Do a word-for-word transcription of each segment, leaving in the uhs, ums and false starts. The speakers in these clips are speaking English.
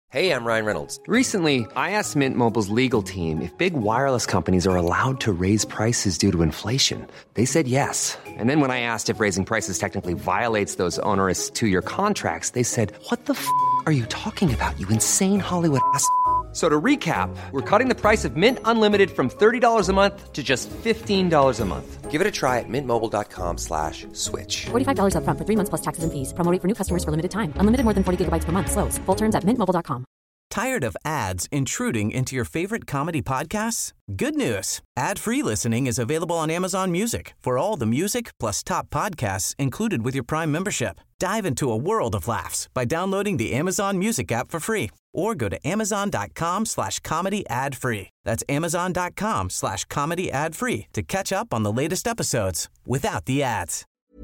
Hey, I'm Ryan Reynolds. Recently, I asked Mint Mobile's legal team if big wireless companies are allowed to raise prices due to inflation. They said yes. And then when I asked if raising prices technically violates those onerous two-year contracts, they said, what the f*** are you talking about, you insane Hollywood ass f- So to recap, we're cutting the price of Mint Unlimited from thirty dollars a month to just fifteen dollars a month. Give it a try at mintmobile.com slash switch. forty-five dollars up front for three months plus taxes and fees. Promo rate for new customers for limited time. Unlimited more than forty gigabytes per month. Slows full terms at mint mobile dot com. Tired of ads intruding into your favorite comedy podcasts? Good news. Ad-free listening is available on Amazon Music for all the music plus top podcasts included with your Prime membership. Dive into a world of laughs by downloading the Amazon Music app for free or go to amazon.com slash comedy ad free. That's amazon.com slash comedy ad free to catch up on the latest episodes without the ads.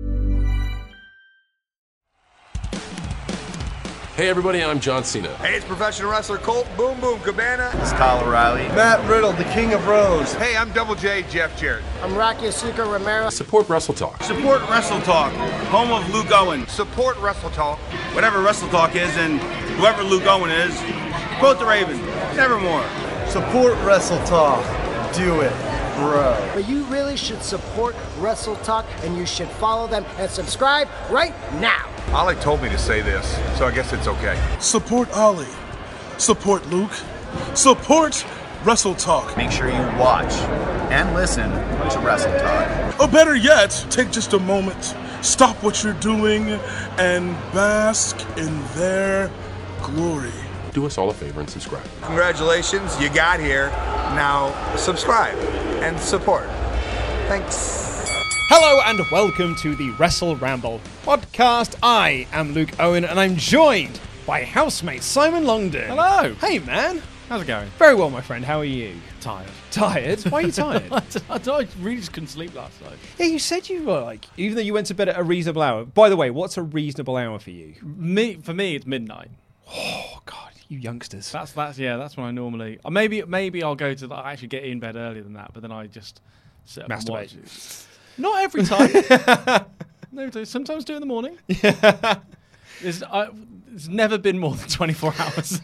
Hey everybody, I'm John Cena. Hey, it's professional wrestler Colt Boom Boom Cabana. It's Kyle O'Reilly. Matt Riddle, the King of Rose. Hey, I'm Double J, Jeff Jarrett. I'm Rocky Asuka Romero. Support Wrestle Talk. Support Wrestle Talk, home of Luke Owen. Support Wrestle Talk. Whatever Wrestle Talk is and whoever Luke Owen is, quote the Raven, nevermore. Support Wrestle Talk. Do it, bro. But you really should support Wrestle Talk, and you should follow them and subscribe right now. Ollie told me to say this, so I guess it's okay. Support Ollie. Support Luke. Support Wrestle Talk. Make sure you watch and listen to Wrestle Talk. Or better yet, take just a moment, stop what you're doing, and bask in their glory. Do us all a favor and subscribe. Congratulations, you got here. Now subscribe and support. Thanks. Hello and welcome to the Wrestle Ramble podcast. I am Luke Owen and I'm joined by housemate Simon Longden. Hello. Hey man. How's it going? Very well, my friend. How are you? Tired. Tired? Why are you tired? I, I, I really just couldn't sleep last night. Yeah, you said you were like, even though you went to bed at a reasonable hour. By the way, what's a reasonable hour for you? Me, for me, it's midnight. Oh God, you youngsters. That's that's yeah. That's when I normally. Or maybe maybe I'll go to. I actually get in bed earlier than that, but then I just sit up and watch it. Not every time. No, sometimes do it in the morning. Yeah. It's, I, it's never been more than twenty-four hours.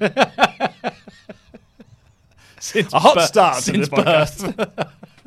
Since a hot birth, start since to birth.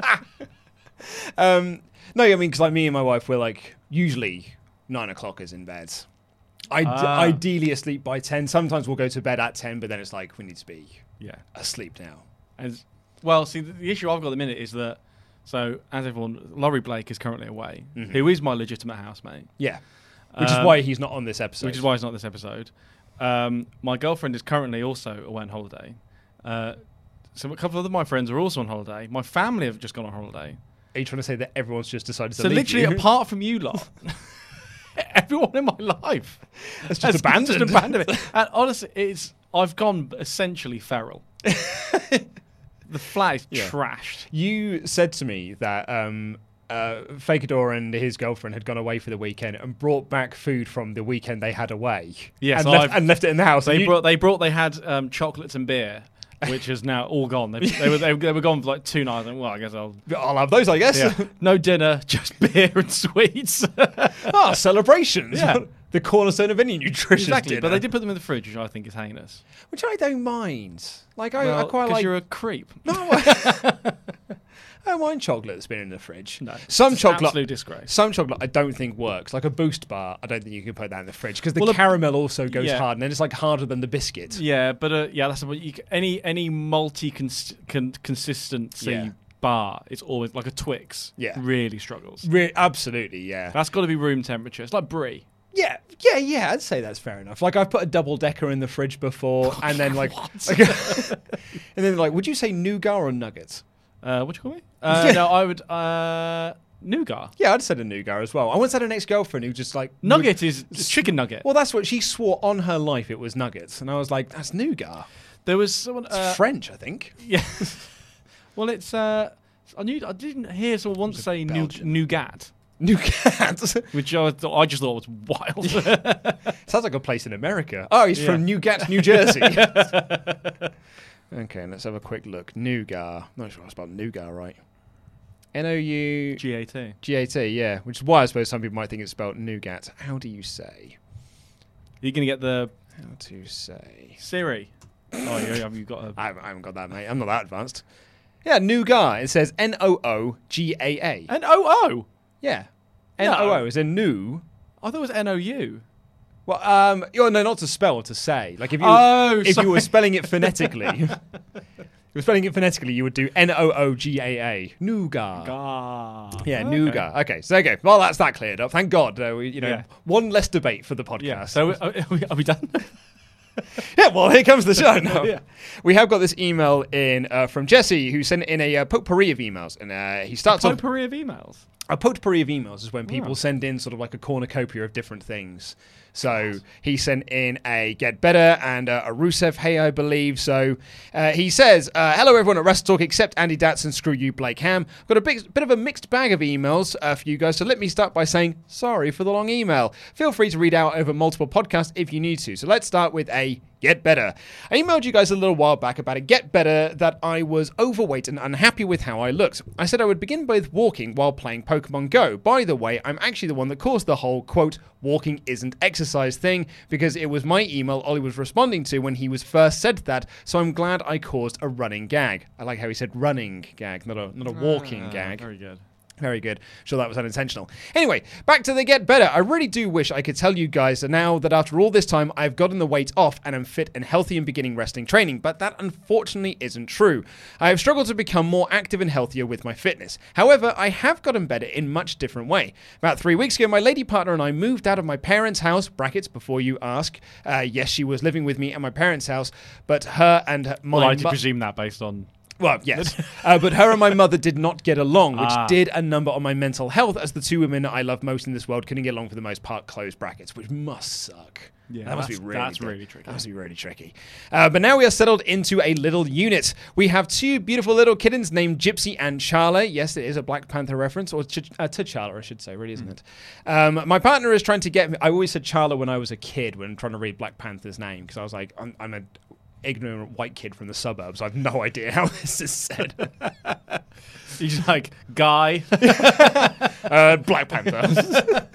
um, no, I mean, because like me and my wife, we're like usually nine o'clock is in bed. Ide- ah. Ideally asleep by ten. Sometimes we'll go to bed at ten, but then it's like we need to be yeah asleep now. And well, see, the, the issue I've got at the minute is that. So, as everyone, Laurie Blake is currently away, mm-hmm. who is my legitimate housemate. Yeah, which um, is why he's not on this episode. Which is why he's not on this episode. Um, my girlfriend is currently also away on holiday. Uh, so a couple of my friends are also on holiday. My family have just gone on holiday. Are you trying to say that everyone's just decided to so leave literally, you? apart from you lot, everyone in my life has just abandoned. Just abandoned it. And honestly, it's I've gone essentially feral. The flat is yeah. trashed. You said to me that um, uh, Fakador and his girlfriend had gone away for the weekend and brought back food from the weekend they had away. Yes, and, left, and left it in the house. They you... brought. They brought. They had um, chocolates and beer, which is now all gone. They, they were. They, they were gone for like two nights. And, well, I guess I'll. I'll have those. I guess. Yeah. No dinner, just beer and sweets. Ah, celebrations. Yeah. The cornerstone of any nutritious exactly, dinner. But they did put them in the fridge, which I think is heinous. Which I don't mind. Like I, well, I quite like. you're a creep. No, I don't mind chocolate that's been in the fridge. No, some chocolate, absolute disgrace. Some chocolate I don't think works. Like a Boost bar, I don't think you can put that in the fridge because the well, caramel also goes yeah. hard, and then it's like harder than the biscuit. Yeah, but uh, yeah, that's what you, any any multi consistency. Yeah. Bar, it's always like a Twix. Yeah, really struggles. Re- absolutely, yeah. That's got to be room temperature. It's like brie. Yeah, yeah, yeah. I'd say that's fair enough. Like I've put a double decker in the fridge before, and then like, like and then like, would you say nougat or nuggets? Uh, what do you call me? Uh, yeah. No, I would uh, nougat. Yeah, I'd said a nougat as well. I once had an ex-girlfriend who just like nugget would, is chicken nugget. Well, that's what she swore on her life. It was nuggets, and I was like, that's nougat. There was someone it's uh, French, I think. Yeah. Well, it's. Uh, I knew. I didn't hear someone once say nou- nougat. Nougat, which I, th- I just thought was wild. Sounds like a place in America. Oh, he's yeah. from Newgat, New Jersey. Okay, let's have a quick look. Nougat. Not sure I spelled nougat right. N O U G A T. G A T, yeah. Which is why I suppose some people might think it's spelled nougat. How do you say? You're going to get the... How to say... Siri. Oh, yeah, have you got a... I, haven't, I haven't got that, mate. I'm not that advanced. Yeah, nougat. It says N O O G A A. N O O? Yeah. N O O is a new. I thought it was N O U. Well, um, oh, no, not to spell, to say. Like if you, oh, if sorry. you were spelling it phonetically, if you were spelling it phonetically, you would do N O O G A A. Nougat. Ga. Yeah, okay. nougat. Okay, so okay. Well, that's that cleared up. Thank God. Uh, we, you know, Yeah. one less debate for the podcast. Yeah. So are, are, we, are we done? Yeah, well, here comes the show now. Yeah. We have got this email in uh, from Jesse, who sent in a uh, potpourri of emails, and uh, he starts a off. potpourri of emails. A potpourri of emails is when people Oh. send in sort of like a cornucopia of different things. So he sent in a Get Better and uh, a Rusev Hey, I believe. So uh, he says, uh, hello everyone at Wrestle Talk except Andy Datz and screw you, Blake Ham. Got a big, bit of a mixed bag of emails uh, for you guys. So let me start by saying sorry for the long email. Feel free to read out over multiple podcasts if you need to. So let's start with a Get Better. I emailed you guys a little while back about a Get Better that I was overweight and unhappy with how I looked. I said I would begin with walking while playing Pokemon Go. By the way, I'm actually the one that caused the whole, quote, walking isn't exercise thing, because it was my email Ollie was responding to when he was first said that, so I'm glad I caused a running gag. I like how he said running gag, not a, not a walking Ah, gag. Very good. Very good. Sure, that was unintentional. Anyway, back to the Get Better. I really do wish I could tell you guys that now that after all this time, I've gotten the weight off and am fit and healthy and beginning wrestling training, but that unfortunately isn't true. I have struggled to become more active and healthier with my fitness. However, I have gotten better in much different way. About three weeks ago, my lady partner and I moved out of my parents' house, brackets, before you ask. Uh, yes, she was living with me at my parents' house, but her and her, my... Well, I did mu- presume that based on... Well, yes. uh, but her and my mother did not get along, which Ah. did a number on my mental health, as the two women I love most in this world couldn't get along for the most part, close brackets, which must suck. Yeah, that must be that's- really that's good. really tricky. That must be really tricky. Uh, but now we are settled into a little unit. We have two beautiful little kittens named Gypsy and Charla. Yes, it is a Black Panther reference, or Ch- uh, T'Challa, I should say, really, isn't Mm. it? Um, my partner is trying to get me. I always said Charla when I was a kid when trying to read Black Panther's name, because I was like, I'm, I'm a ignorant white kid from the suburbs. I have no idea how this is said. He's like, guy. uh, Black Panther.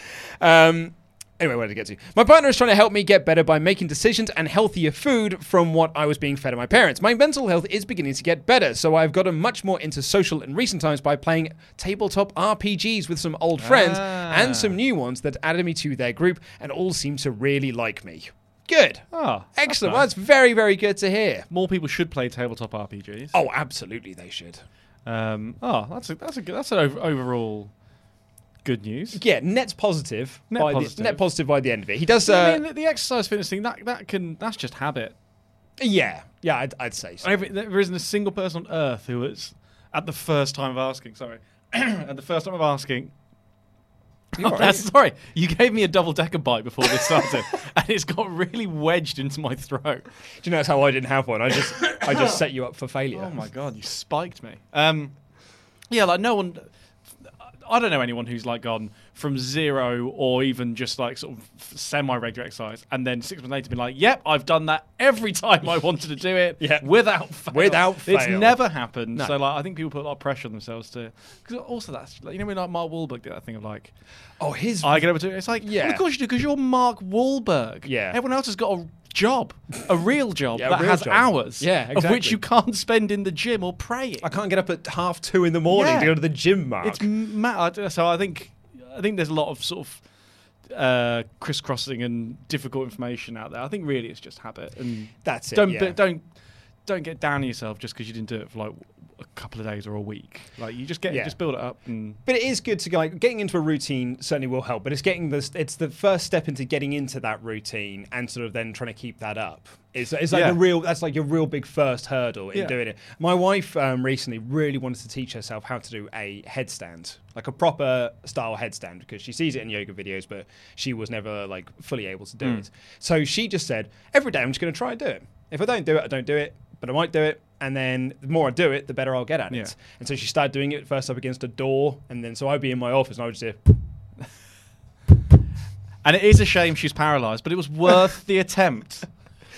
um, anyway, where did I get to? My partner is trying to help me get better by making decisions and healthier food from what I was being fed at my parents. My mental health is beginning to get better, so I've gotten much more into social in recent times by playing tabletop R P Gs with some old friends Ah. and some new ones that added me to their group, and all seem to really like me. Good. Oh, Excellent. nice. Well, that's very, very good to hear. More people should play tabletop R P Gs. Oh, absolutely they should. Um, oh, that's a, that's a good, that's an over, overall good news. Yeah, net's positive. Net by positive. The, net positive by the end of it. He does. Uh, I mean, the, the exercise fitness thing that that can that's just habit. Yeah, yeah, I'd, I'd say so. Every, there isn't a single person on earth who is at the first time of asking. Sorry, at the first time of asking. Oh, right. that's sorry. You gave me a double decker bite before this started, and it's got really wedged into my throat. Do you know that's how I didn't have one? I just, I just set you up for failure. Oh my god, you spiked me. Um, yeah, like no one. I don't know anyone who's like gone from zero or even just like sort of semi-regular exercise, and then six months later been like, "Yep, I've done that every time I wanted to do it, Yeah. without fail. Without It's fail. never happened." No. So like, I think people put a lot of pressure on themselves to. Because also that's like, you know when like Mark Wahlberg did that thing of like, Oh, his. I get able to. It's like, Yeah. well, of course you do because you're Mark Wahlberg. Yeah. Everyone else has got a job, a real job Yeah, a that real has job. hours, Yeah, of which exactly. you can't spend in the gym or praying. I can't get up at half two in the morning Yeah. to go to the gym, Mark. It's mad. So I think I think there's a lot of sort of uh, crisscrossing and difficult information out there. I think really it's just habit, and That's it, Don't yeah. don't don't get down on yourself just because you didn't do it for like a couple of days or a week. Like you just get Yeah. just build it up. And But it is good to go, like getting into a routine certainly will help. But it's getting the it's the first step into getting into that routine and sort of then trying to keep that up. It's, it's like Yeah. a real that's like your real big first hurdle in Yeah. doing it. My wife um, recently really wanted to teach herself how to do a headstand, like a proper style headstand, because she sees it in yoga videos, but she was never like fully able to do Mm. it. So she just said, every day I'm just going to try and do it. If I don't do it, I don't do it. But I might do it, and then the more I do it, the better I'll get at Yeah. it. And so she started doing it first up against a door, and then so I'd be in my office and I would just say, and it is a shame she's paralysed, but it was worth the attempt.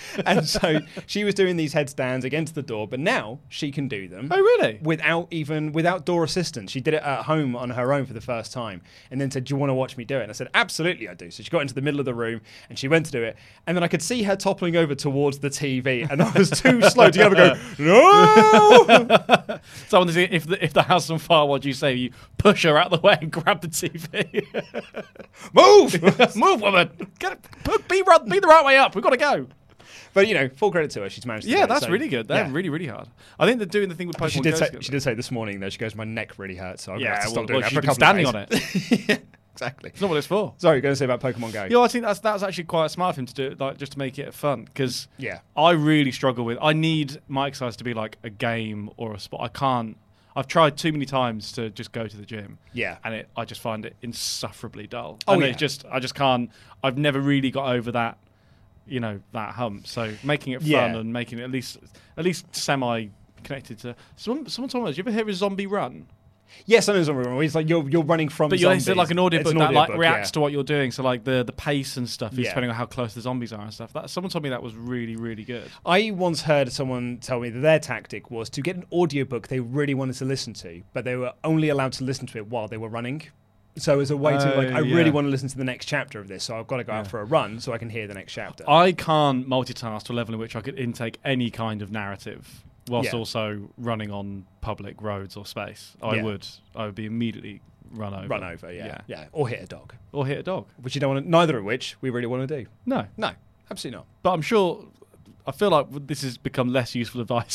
And so she was doing these headstands against the door, but now she can do them. Oh, really? Without even without door assistance. She did it at home on her own for the first time, and then said, "Do you want to watch me do it?" And I said, "Absolutely, I do." So she got into the middle of the room and she went to do it, and then I could see her toppling over towards the T V, and I was too slow to get up and go, "No!" So if the, if the house on fire, what do you say? You push her out the way and grab the T V. Move, move, woman. Get it, be, run, be the right way up. We've got to go. But you know, full credit to her. She's managed to Yeah, do that's it, so, really good. That's yeah. really, really hard. I think they're doing the thing with Pokemon She did Go say together. she did say this morning though. She goes, "My neck really hurts, so I'm Yeah, gonna have to well, stop doing well, that she's for a been couple standing of on days." it. Exactly. It's not what it's for. Sorry, you're going to say about Pokemon Go. Yeah, I think that's that's actually quite smart of him to do it, like just to make it fun. Because yeah. I really struggle with. I need my exercise to be like a game or a sport. I can't. I've tried too many times to just go to the gym. Yeah. And it, I just find it insufferably dull. Oh, and yeah. it just, I just can't. I've never really got over that. You know, that hump. So making it fun Yeah. and making it at least at least semi connected to someone. Someone told me, "Do you ever hear of Zombie Run?" Yes, I know Zombie Run. It's like you're you're running from. But you're zombies. it's like an audiobook It's an that like audiobook, reacts yeah. to what you're doing. So like the the pace and stuff is Yeah. depending on how close the zombies are and stuff. That someone told me that was really really good. I once heard someone tell me that their tactic was to get an audiobook they really wanted to listen to, but they were only allowed to listen to it while they were running. So as a way to, like, Oh, I yeah. really want to listen to the next chapter of this, so I've got to go out Yeah. for a run so I can hear the next chapter. I can't multitask to a level in which I could intake any kind of narrative whilst Yeah. also running on public roads or space. I Yeah. would. I would be immediately run over. Run over, yeah. yeah. Or hit a dog. Or hit a dog. Which you don't want to, neither of which we really want to do. No. No, absolutely not. But I'm sure. I feel like this has become less useful advice.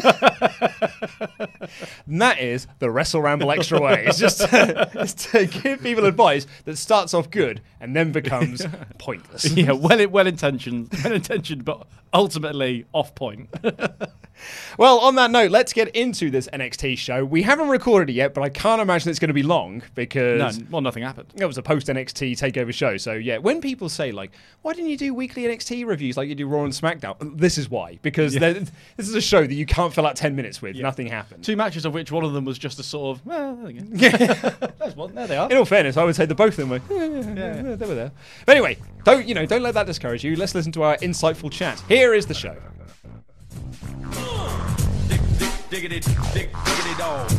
And that is the Wrestle Ramble extra way. It's just to, it's to give people advice that starts off good and then becomes pointless. Yeah, well, well intentioned, well intentioned, but ultimately off point. Well, on that note, let's get into this N X T show. We haven't recorded it yet, but I can't imagine it's going to be long because No, well, nothing happened. It was a post-N X T takeover show. So, yeah, when people say, like, why didn't you do weekly N X T reviews like you do Raw and SmackDown? This is why. Because Yeah. this is a show that you can't fill out ten minutes with. Nothing happened. Two matches of which one of them was just a sort of, well, there you go. There's one. There they are. In all fairness, I would say that both of them were, yeah, yeah, yeah, they were there. But anyway, don't, you know, don't let that discourage you. Let's listen to our insightful chat. Here is the show. Diggity, dig, diggity dog.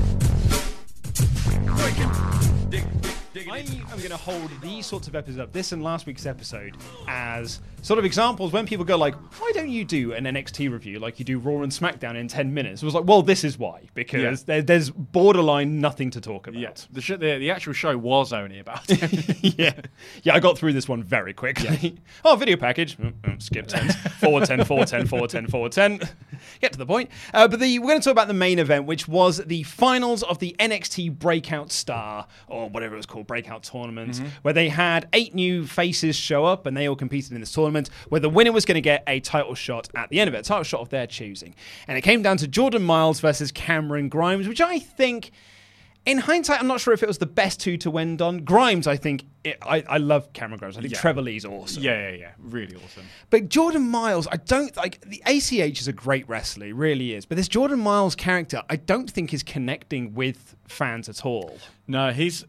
I am going to hold these sorts of episodes up, this and last week's episode, as sort of examples when people go like, why don't you do an N X T review like you do Raw and SmackDown in ten minutes? It was like, well, this is why. Because Yeah. there, there's borderline nothing to talk about. Yeah, the, sh- the the actual show was only about it. yeah. Yeah, I got through this one very quickly. Oh, video package. Mm, mm, skip ten. forward ten, forward ten, forward ten, forward ten. Get to the point. Uh, but the, we're going to talk about the main event, which was the finals of the N X T Breakout Star, or whatever it was called, Breakout Tournament, Mhm. where they had eight new faces show up, and they all competed in this tournament, where the winner was going to get a title shot at the end of it, a title shot of their choosing. And it came down to Jordan Miles versus Cameron Grimes, which I think... In hindsight, I'm not sure if it was the best two to end on. Grimes, I think, it, I, I love Cameron Grimes. I think Yeah. Trevor Lee's awesome. Yeah, yeah, yeah. Really awesome. But Jordan Miles, I don't like the A C H is a great wrestler, he really is. But this Jordan Miles character, I don't think is connecting with fans at all. No, he's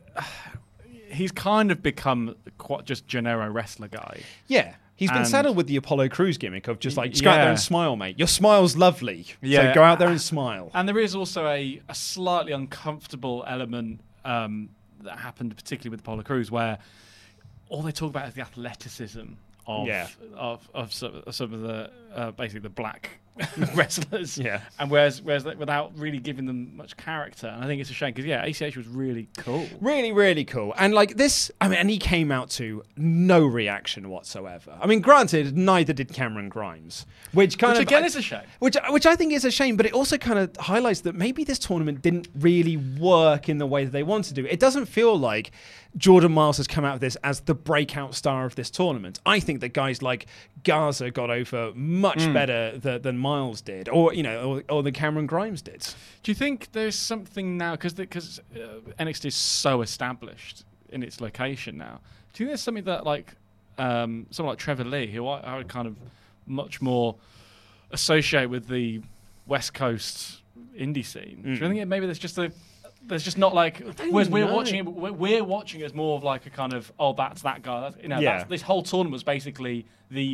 he's kind of become quite just Gennaro wrestler guy. Yeah. He's been And- saddled with the Apollo Crews gimmick of just like, just go out there Yeah. and smile, mate. Your smile's lovely. Yeah. So go out there and smile. And there is also a, a slightly uncomfortable element um, that happened, particularly with Apollo Crews, where all they talk about is the athleticism of Yeah. of, of some, some of the uh, basically the black wrestlers. Yeah. And whereas whereas they, without really giving them much character, and I think it's a shame because yeah, A C H was really cool. Really, really cool. And like this, I mean, and he came out to no reaction whatsoever. I mean, granted, neither did Cameron Grimes, which kind Which of again I- is a shame. Which, which I think is a shame, but it also kind of highlights that maybe this tournament didn't really work in the way that they wanted to. It doesn't feel like Jordan Miles has come out of this as the breakout star of this tournament. I think that guys like Garza got over much Mm. better th- than Miles did, or you know, or, or than Cameron Grimes did. Do you think there's something now because because uh, N X T is so established in its location now? Do you think there's something that like um, someone like Trevor Lee, who I, I would kind of much more associate with the West Coast indie scene? Do you Mm. think it, maybe there's just a there's just not like whereas we're know. watching it, we're, we're watching it as more of like a kind of oh that's that guy. That's, you know, Yeah. that's, this whole tournament was basically the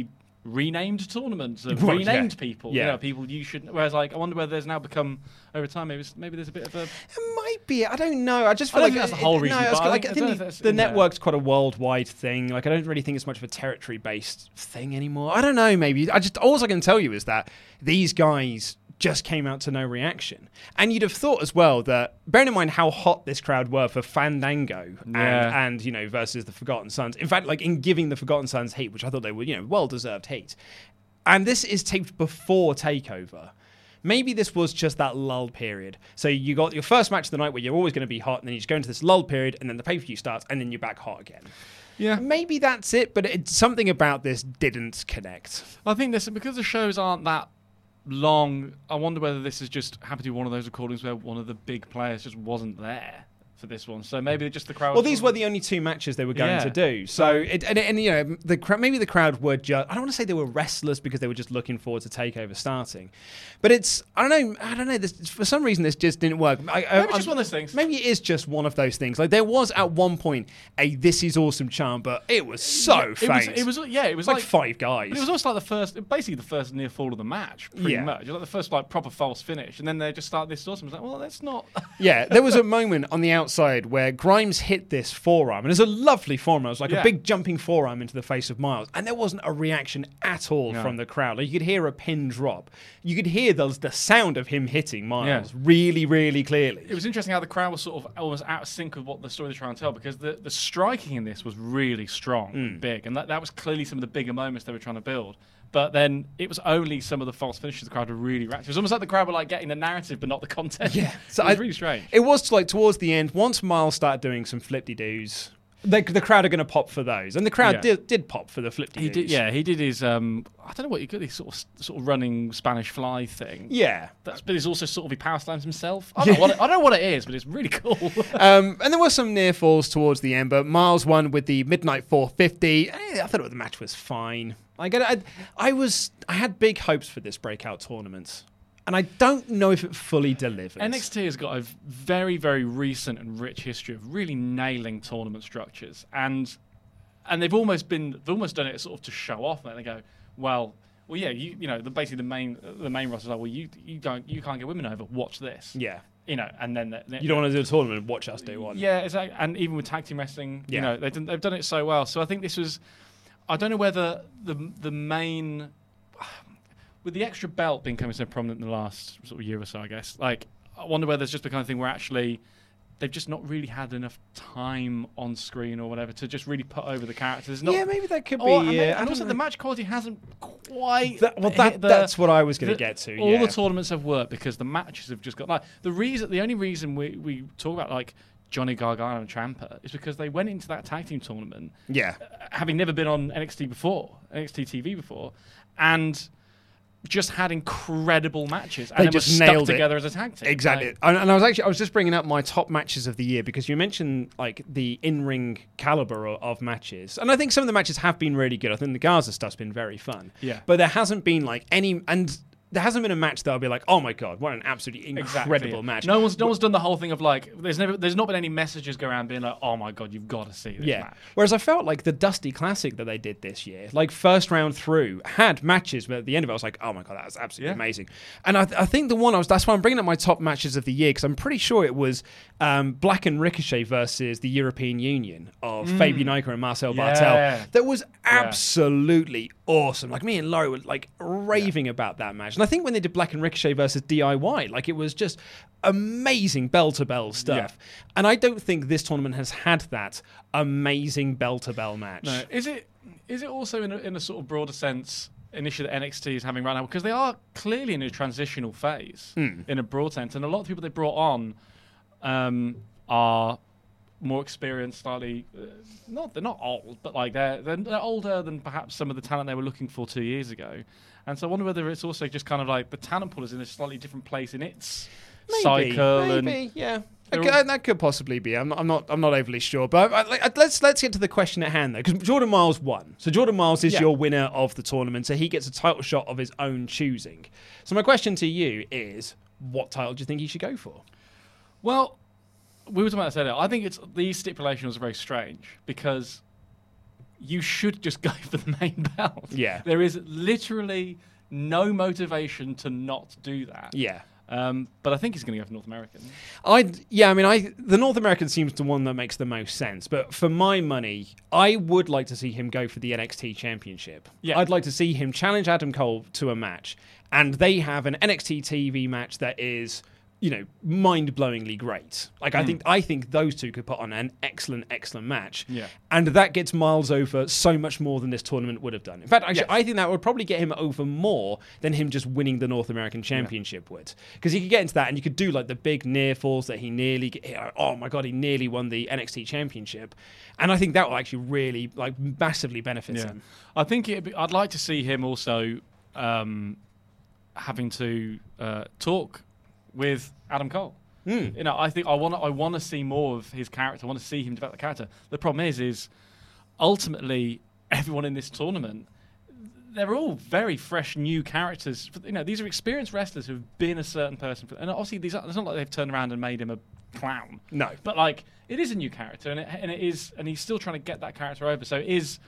renamed tournaments of Well, renamed yeah. people. Yeah. You know, people you should. Whereas, like, I wonder whether there's now become over time. Maybe maybe there's a bit of a. It might be. I don't know. I just feel I don't like think that's the whole it, reason, No, I, was, but I like, think- I I don't know think if that's the in there. network's quite a worldwide thing. Like, I don't really think it's much of a territory-based thing anymore. I don't know. Maybe I just all I can tell you is that these guys just came out to no reaction. And you'd have thought as well that, bearing in mind how hot this crowd were for Fandango and, Yeah. and, you know, versus the Forgotten Sons. In fact, like, in giving the Forgotten Sons heat, which I thought they were, you know, well-deserved heat. And this is taped before TakeOver. Maybe this was just that lull period. So you got your first match of the night where you're always going to be hot, and then you just go into this lull period, and then the pay-per-view starts, and then you're back hot again. Yeah. Maybe that's it, but it's something about this didn't connect. I think this because the shows aren't that long. I wonder whether this is just happened to be one of those recordings where one of the big players just wasn't there for this one. So maybe just the crowd. Well, these were the only two matches they were going Yeah. to do. So, it, and, and you know, the cra- maybe the crowd were just. I don't want to say they were restless because they were just looking forward to TakeOver starting, but it's. I don't know. I don't know. This, for some reason, this just didn't work. I, I, Maybe it's just I'm- one of those things. Maybe it is just one of those things. Like there was at one point a "This is awesome" chant, but it was so Yeah, it was, faint. it was yeah, it was like, like five guys. But it was also like the first, basically the first near fall of the match, pretty Yeah. much. It was like the first like proper false finish, and then they just start this awesome. It's like, well, that's not. Yeah, there was a moment on the outside where Grimes hit this forearm, and it was a lovely forearm. It was like Yeah. a big jumping forearm into the face of Miles, and there wasn't a reaction at all No. from the crowd. Like you could hear a pin drop. You could hear the, the sound of him hitting Miles Yeah. really, really clearly. It was interesting how the crowd was sort of almost out of sync with what the story they're trying to tell, because the, the striking in this was really strong Hmm. and big, and that, that was clearly some of the bigger moments they were trying to build. But then it was only some of the false finishes the crowd were really reacting. It was almost like the crowd were like getting the narrative but not the content. Yeah, so it was really strange. It was like towards the end, once Miles started doing some flip-de-doos, the, the crowd are going to pop for those, and the crowd Yeah. did, did pop for the flip-de-doos. He did, yeah, he did his. Um, I don't know what he did. His sort of sort of running Spanish fly thing. Yeah, That's, but he's also sort of he power slams himself. I don't, know what it, I don't know what it is, but it's really cool. um, and there were some near falls towards the end, but Miles won with the Midnight four fifty. Eh, I thought the match was fine. Like I, I, I was, I had big hopes for this breakout tournament, and I don't know if it fully delivered. N X T has got a very, very recent and rich history of really nailing tournament structures, and and they've almost been they've almost done it sort of to show off. And they go, well, well, yeah, you you know, the, basically the main the main roster is like, well, you you don't you can't get women over. Watch this. Yeah. You know, and then the, the, You don't want to do a tournament, watch us do one. Yeah, exactly. And even with tag team wrestling, Yeah. you know, they've done, they've done it so well. So I think this was. I don't know whether the the main with the extra belt being coming so prominent in the last sort of year or so, I guess. Like, I wonder whether it's just the kind of thing where actually they've just not really had enough time on screen or whatever to just really put over the characters. Not, Yeah, maybe that could be, or- and, yeah, they- I and don't also know. the match quality hasn't quite. That- well, hit that- the- that's what I was gonna the- get to, All yeah. the tournaments have worked because the matches have just got like the reason. The only reason we we talk about like Johnny Gargano and Ciampa is because they went into that tag team tournament, Yeah. uh, having never been on N X T before, N X T T V before, and just had incredible matches and They then just were stuck nailed it. together as a tag team. Exactly. Like, and, and I was actually I was just bringing up my top matches of the year because you mentioned like the in-ring caliber of, of matches. And I think some of the matches have been really good. I think the Gaza stuff's been very fun. Yeah. But there hasn't been like any and there hasn't been a match that I'll be like, "Oh my god, what an absolutely incredible Exactly. match." No one's no one's done the whole thing of like there's never there's not been any messages go around being like, oh my god, you've got to see this Yeah. match. Whereas I felt like the Dusty Classic that they did this year, like first round through, had matches where at the end of it I was like, oh my god, that was absolutely Yeah. amazing. And I, th- I think the one I was, that's why I'm bringing up my top matches of the year because I'm pretty sure it was um, Black and Ricochet versus the European Union of Mm. Fabian Aichner and Marcel Yeah. Bartel. That was absolutely awesome. Like me and Laurie were like raving about that match. And I think when they did Black and Ricochet versus D I Y, like it was just amazing bell to bell stuff. And I don't think this tournament has had that amazing bell to bell match. No, is it is it also in a, in a sort of broader sense an issue that N X T is having right now because they are clearly in a transitional phase Hmm. in a broad sense, and a lot of people they brought on um, are more experienced, slightly uh, not they're not old, but like they're, they're they're older than perhaps some of the talent they were looking for two years ago. And so I wonder whether it's also just kind of like the talent pool is in a slightly different place in its Maybe, cycle. maybe, and yeah. they're Okay, all- that could possibly be. I'm not. I'm not. I'm not overly sure. But I, I, let's let's get to the question at hand, though, because Jordan Miles won. So Jordan Miles is Yeah. your winner of the tournament. So he gets a title shot of his own choosing. So my question to you is, what title do you think he should go for? Well, we were talking about this earlier. I think it's the stipulation was very strange because you should just go for the main belt. Yeah. There is literally no motivation to not do that. Yeah. Um, but I think he's going to go for North American. I yeah, I mean, I the North American seems the one that makes the most sense. But for my money, I would like to see him go for the N X T Championship. Yeah. I'd like to see him challenge Adam Cole to a match, and they have an N X T T V match that is, you know, mind-blowingly great. Like mm. I think I think those two could put on an excellent, excellent match. Yeah. And that gets Miles over so much more than this tournament would have done. In fact, actually, yes. I think that would probably get him over more than him just winning the North American Championship yeah. would. Because he could get into that, and you could do like the big near falls that he nearly. Oh my God, he nearly won the N X T Championship, and I think that will actually really like massively benefit yeah. him. I think it'd be, I'd like to see him also um, having to uh, talk with Adam Cole. Mm. You know, I think I want to I want to see more of his character. I want to see him develop the character. The problem is, is ultimately everyone in this tournament, they're all very fresh new characters. You know, these are experienced wrestlers who've been a certain person, for, and obviously these are, it's not like they've turned around and made him a clown. No, but like it is a new character, and it, and it is, and he's still trying to get that character over. So is.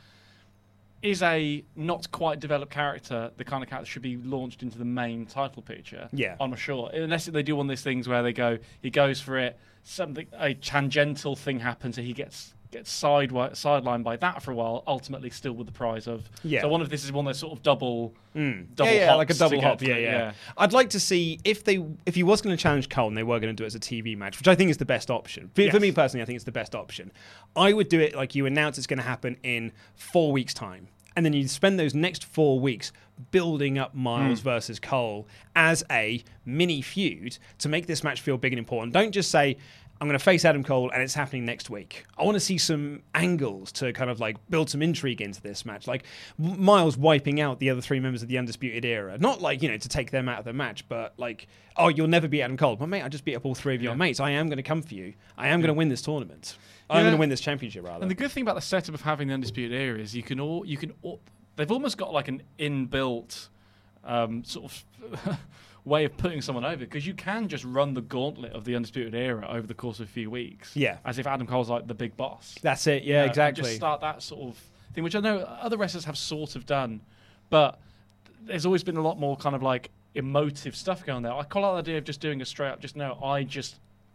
Is a not quite developed character the kind of character that should be launched into the main title picture? Yeah. I'm not sure. Unless they do one of these things where they go, he goes for it, something a tangential thing happens, and he gets gets side sidelined by that for a while. Ultimately, still with the prize of. Yeah. So I wonder if this is one of those sort of double, mm. double yeah, yeah, hops like a double to hop. get Yeah, through. yeah, yeah. I'd like to see if they if he was going to challenge Cole and they were going to do it as a T V match, which I think is the best option. For, Yes. for me personally, I think it's the best option. I would do it like you announce it's going to happen in four weeks' time. And then you spend those next four weeks building up Miles mm. versus Cole as a mini feud to make this match feel big and important. Don't just say, I'm going to face Adam Cole and it's happening next week. I want to see some angles to kind of like build some intrigue into this match. Like Miles wiping out the other three members of the Undisputed Era. Not like, you know, to take them out of the match, but like, oh, you'll never beat Adam Cole. But mate, I just beat up all three of your yeah. mates. I am going to come for you. I am yeah. going to win this tournament. I'm Yeah. going to win this championship, rather. And the good thing about the setup of having the Undisputed Era is you can all you can all, they've almost got like an inbuilt um, sort of way of putting someone over, because you can just run the gauntlet of the Undisputed Era over the course of a few weeks. Yeah, as if Adam Cole's like the big boss. That's it. Yeah, uh, exactly. And just start that sort of thing, which I know other wrestlers have sort of done, but there's always been a lot more kind of like emotive stuff going there. I call out the idea of just doing a straight up, just no, I just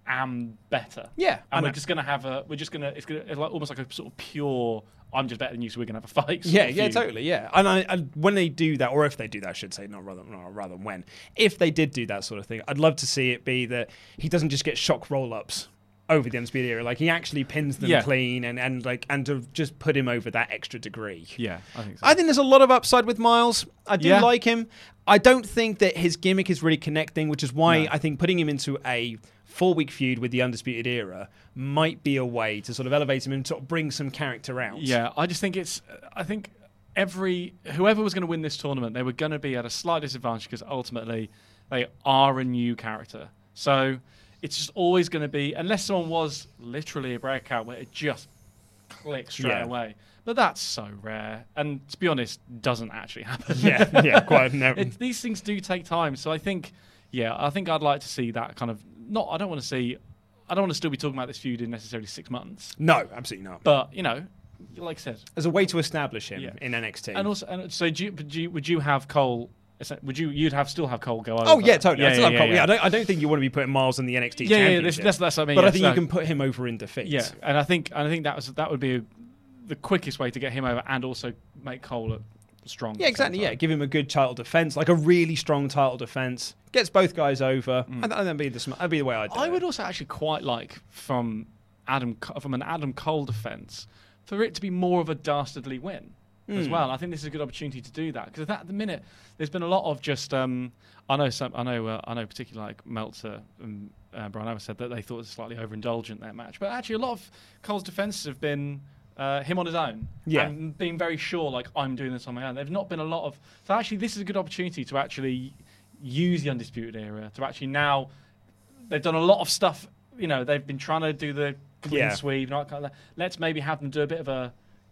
am better. Yeah, and we're just gonna have a, we're just gonna, it's gonna, it's like almost like a sort of pure, I'm just better than you, so we're gonna have a fight. Yeah, yeah, totally, yeah. And, I, and when they do that, or if they do that, I should say, not rather, not rather than when, if they did do that sort of thing, I'd love to see it be that he doesn't just get shock roll-ups over the Undisputed Era. Like, he actually pins them yeah. clean and, and like and to just put him over that extra degree. Yeah, I think so. I think there's a lot of upside with Miles. I do yeah. like him. I don't think that his gimmick is really connecting, which is why no. I think putting him into a four-week feud with the Undisputed Era might be a way to sort of elevate him and sort of bring some character out. Yeah, I just think it's... I think every... Whoever was going to win this tournament, they were going to be at a slight disadvantage because ultimately they are a new character. So it's just always going to be... Unless someone was literally a breakout where it just clicks straight yeah. away. But that's so rare. And to be honest, doesn't actually happen. Yeah, yeah, quite. Never. It, these things do take time. So I think... Yeah, I think I'd like to see that kind of... Not, I don't want to see... I don't want to still be talking about this feud in necessarily six months. No, absolutely not. But, you know, like I said... As a way to establish him yeah. in N X T. And also, and so do you, do you, would you have Cole... Would you, you'd have still have Cole go over? Oh, yeah, totally. Yeah, I still yeah, have Cole. yeah, yeah. I, don't, I don't think you want to be putting Miles in the N X T yeah, Championship. Yeah, that's, that's what I mean. But yeah, I think so, you can put him over in defeat. Yeah, and I think, and I think that was that would be a, the quickest way to get him over and also make Cole look strong. Yeah, exactly. Yeah, give him a good title defense, like a really strong title defense. Gets both guys over, mm. and that'd be the that'd be the way I'd do I it. would also actually quite like from Adam from an Adam Cole defense for it to be more of a dastardly win mm. as well. I think this is a good opportunity to do that because at the minute there's been a lot of just um, I know some I know uh, I know particularly like Meltzer and uh, Brian Evans said that they thought it was slightly overindulgent their match, but actually a lot of Cole's defenses have been. Uh, him on his own, yeah, and being very sure, like I'm doing this on my own. There's not been a lot of. So actually, this is a good opportunity to actually use the Undisputed Era to actually now. They've done a lot of stuff. You know, they've been trying to do the clean yeah. sweep. And all that kind of, let's maybe have them do a bit of a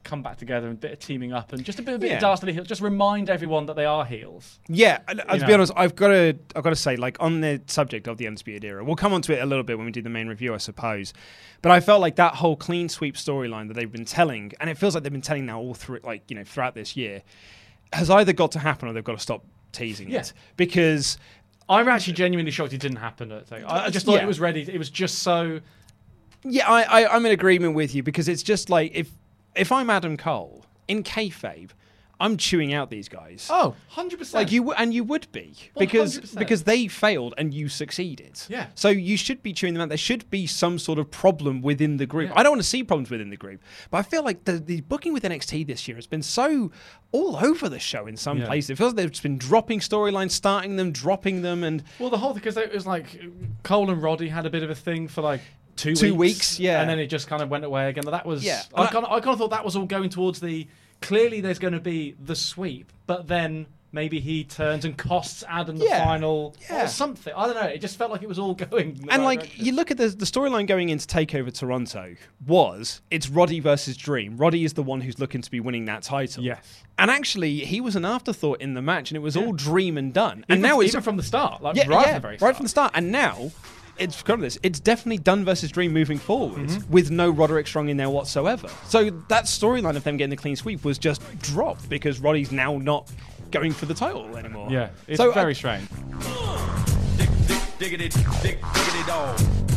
come back together and a bit of teaming up and just a bit, a bit Yeah. of dastardly heels. Just remind everyone that they are heels. Yeah, and, You uh, to know. be honest, I've got to I've got to say, like on the subject of the Undisputed Era, we'll come on to it a little bit when we do the main review, I suppose. But I felt like that whole clean sweep storyline that they've been telling, and it feels like they've been telling now all through, like you know, throughout this year, has either got to happen or they've got to stop teasing Yeah. it because I'm actually genuinely shocked it didn't happen. At the thing. I I just thought Yeah. it was ready. It was just so. Yeah, I, I, I'm in agreement with you because it's just like if if I'm Adam Cole in kayfabe, I'm chewing out these guys. Oh, one hundred percent. Like you, w- and you would be because one hundred percent. because they failed and you succeeded. Yeah. So you should be chewing them out. There should be some sort of problem within the group. Yeah. I don't want to see problems within the group, but I feel like the, the booking with N X T this year has been so all over the show in some Yeah. places. It feels like they've just been dropping storylines, starting them, dropping them, and Well, the whole thing, because it was like Cole and Roddy had a bit of a thing for like two, Two weeks, weeks, yeah. and then it just kind of went away again. That was, Yeah. I And I- kind, of, I kind of thought that was all going towards the. Clearly, there's going to be the sweep, but then maybe he turns and costs Adam the Yeah. final Yeah. or something. I don't know. It just felt like it was all going. in the And right like direction. you look at the the storyline going into Takeover Toronto was it's Roddy versus Dream. Roddy is the one who's looking to be winning that title. Yes. And actually, he was an afterthought in the match, and it was all Dream and done. Even, And now it's even from the start, like yeah, right yeah, from the very right start. from the start. And now it's got this. It's definitely done versus Dream moving forward Mm-hmm. with no Roderick Strong in there whatsoever. So that storyline of them getting the clean sweep was just dropped because Roddy's now not going for the title anymore. Yeah, it's so very I, strange. Diggity, dig, diggity dog.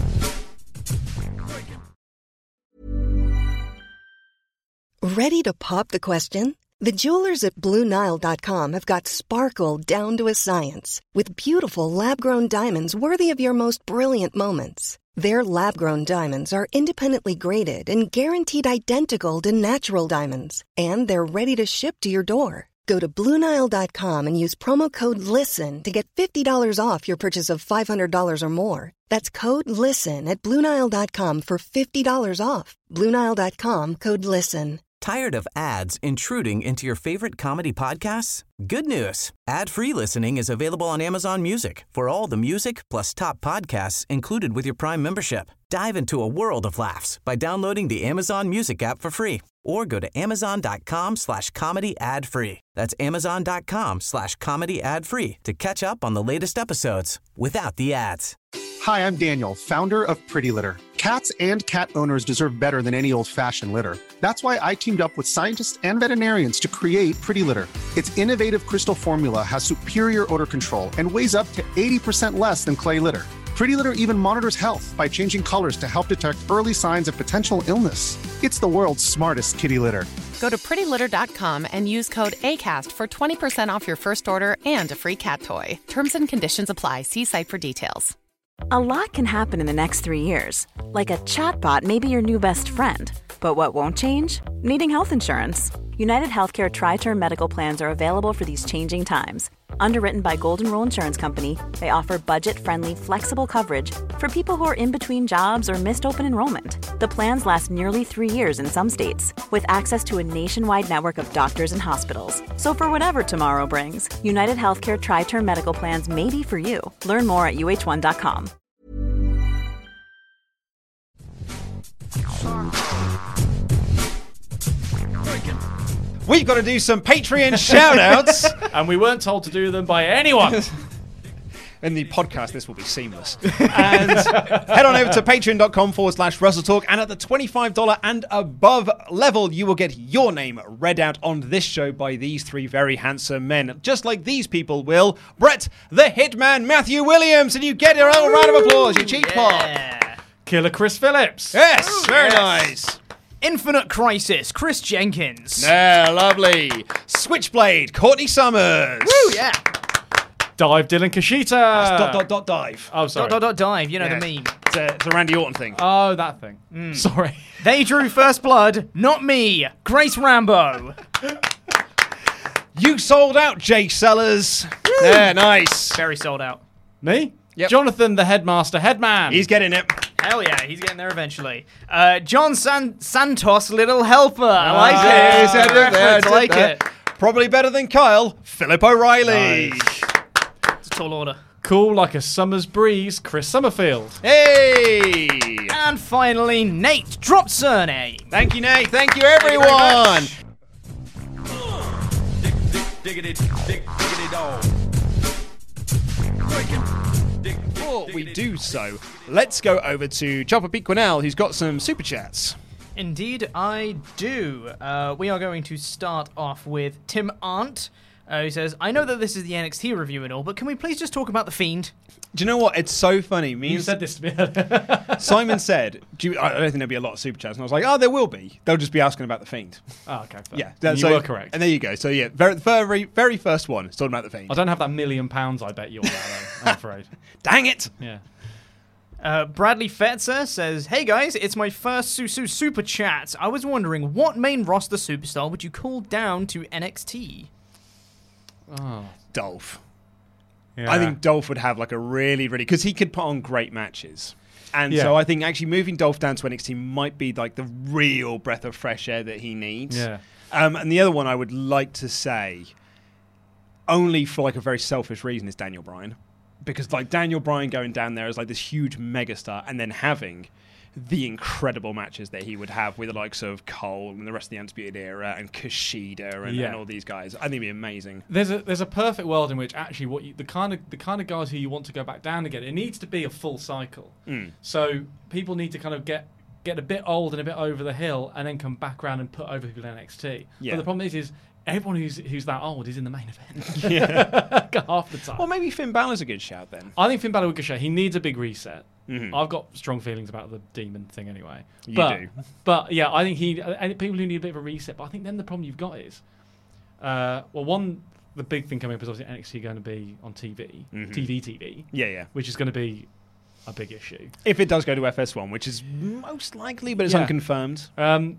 Ready to pop the question? The jewelers at Blue Nile dot com have got sparkle down to a science with beautiful lab-grown diamonds worthy of your most brilliant moments. Their lab-grown diamonds are independently graded and guaranteed identical to natural diamonds, and they're ready to ship to your door. Go to Blue Nile dot com and use promo code LISTEN to get fifty dollars off your purchase of five hundred dollars or more. That's code LISTEN at Blue Nile dot com for fifty dollars off. Blue Nile dot com, code LISTEN. Tired of ads intruding into your favorite comedy podcasts? Good news. Ad-free listening is available on Amazon Music for all the music plus top podcasts included with your Prime membership. Dive into a world of laughs by downloading the Amazon Music app for free or go to amazon.com slash comedy ad free. That's amazon.com slash comedy ad free to catch up on the latest episodes without the ads. Hi, I'm Daniel, founder of Pretty Litter. Cats and cat owners deserve better than any old-fashioned litter. That's why I teamed up with scientists and veterinarians to create Pretty Litter. Its innovative crystal formula has superior odor control and weighs up to eighty percent less than clay litter. Pretty Litter even monitors health by changing colors to help detect early signs of potential illness. It's the world's smartest kitty litter. Go to pretty litter dot com and use code ACAST for twenty percent off your first order and a free cat toy. Terms and conditions apply. See site for details. A lot can happen in the next three years. Like a chatbot may be your new best friend. But what won't change? Needing health insurance. United Healthcare Tri-Term Medical Plans are available for these changing times. Underwritten by Golden Rule Insurance Company, they offer budget-friendly, flexible coverage for people who are in between jobs or missed open enrollment. The plans last nearly three years in some states, with access to a nationwide network of doctors and hospitals. So for whatever tomorrow brings, United Healthcare Tri-Term Medical Plans may be for you. Learn more at U H one dot com. We've got to do some Patreon shout-outs. And we weren't told to do them by anyone. In the podcast, this will be seamless. And head on over to patreon.com forward slash WrestleTalk. And at the twenty-five dollars and above level, you will get your name read out on this show by these three very handsome men. Just like these people will. Brett, the Hitman, Matthew Williams. And you get your own round of applause, you cheap pop. Killer Chris Phillips. Yes, Ooh, very yes. nice. Infinite Crisis, Chris Jenkins. Yeah, lovely. Switchblade, Courtney Summers. Woo, yeah. Dive Dylan Kashita. That's dot, dot, dot, dive. Oh, sorry. Dot, dot, dot, dive, you know Yeah. the meme. It's a, it's a Randy Orton thing. Oh, that thing. Sorry. They drew first blood, not me. Grace Rambo. You sold out, Jake Sellers. Yeah, nice. Very sold out. Me? Yep. Jonathan, the headmaster, headman. He's getting it. Hell yeah, he's getting there eventually. Uh, John San- Santos, Little Helper. I like Okay, it. so Good reference, I like there. it. Probably better than Kyle, Philip O'Reilly. It's a tall order. Cool like a summer's breeze, Chris Summerfield. Hey! And finally, Nate dropped surname. Thank you, Nate. Thank you, everyone. Diggity, dig, diggity dog. Before we do so, let's go over to Chopper Pete Quinnell, who's got some super chats. Indeed, I do. Uh, we are going to start off with Tim Arndt, uh, who says, I know that this is the N X T review and all, but can we please just talk about The Fiend? Do you know what? It's so funny. Me You and said this to me. Simon said, do you, I don't think there'll be a lot of super chats. And I was like, oh, there will be. They'll just be asking about The Fiend. Oh, okay. Fair. Yeah. And so, you were correct. And there you go. So, yeah, very, very, very first one is talking about The Fiend. I don't have that million pounds I bet you on that, though, I'm afraid. Dang it! Yeah. Uh, Bradley Fetzer says, hey guys, it's my first Susu Super Chat. I was wondering, what main roster superstar would you call down to N X T? Oh. Dolph. Yeah. I think Dolph would have like a really, really... Because he could put on great matches. And Yeah. so I think actually moving Dolph down to N X T might be like the real breath of fresh air that he needs. Yeah. Um, and the other one I would like to say, only for like a very selfish reason, is Daniel Bryan. Because like Daniel Bryan going down there as like this huge megastar and then having the incredible matches that he would have with the likes of Cole and the rest of the Undisputed Era and Kushida and, Yeah. and all these guys. I think it'd be amazing. There's a there's a perfect world in which actually what you, the kind of the kind of guys who you want to go back down again, it needs to be a full cycle. Mm. So people need to kind of get get a bit old and a bit over the hill and then come back around and put over people in N X T. Yeah. But the problem is is everyone who's who's that old is in the main event. Yeah. Half the time. Well, maybe Finn Balor's a good shout then. I think Finn Balor would go show. He needs a big reset. Mhm. I've got strong feelings about the demon thing anyway. You but, do. But yeah, I think he and people who need a bit of a reset. But I think then the problem you've got is, uh, well, one the big thing coming up is obviously N X T going to be on T V, Mhm. T V, T V. Yeah, yeah. Which is going to be a big issue If it does go to F S one, which is most likely, but it's Yeah. unconfirmed. Um,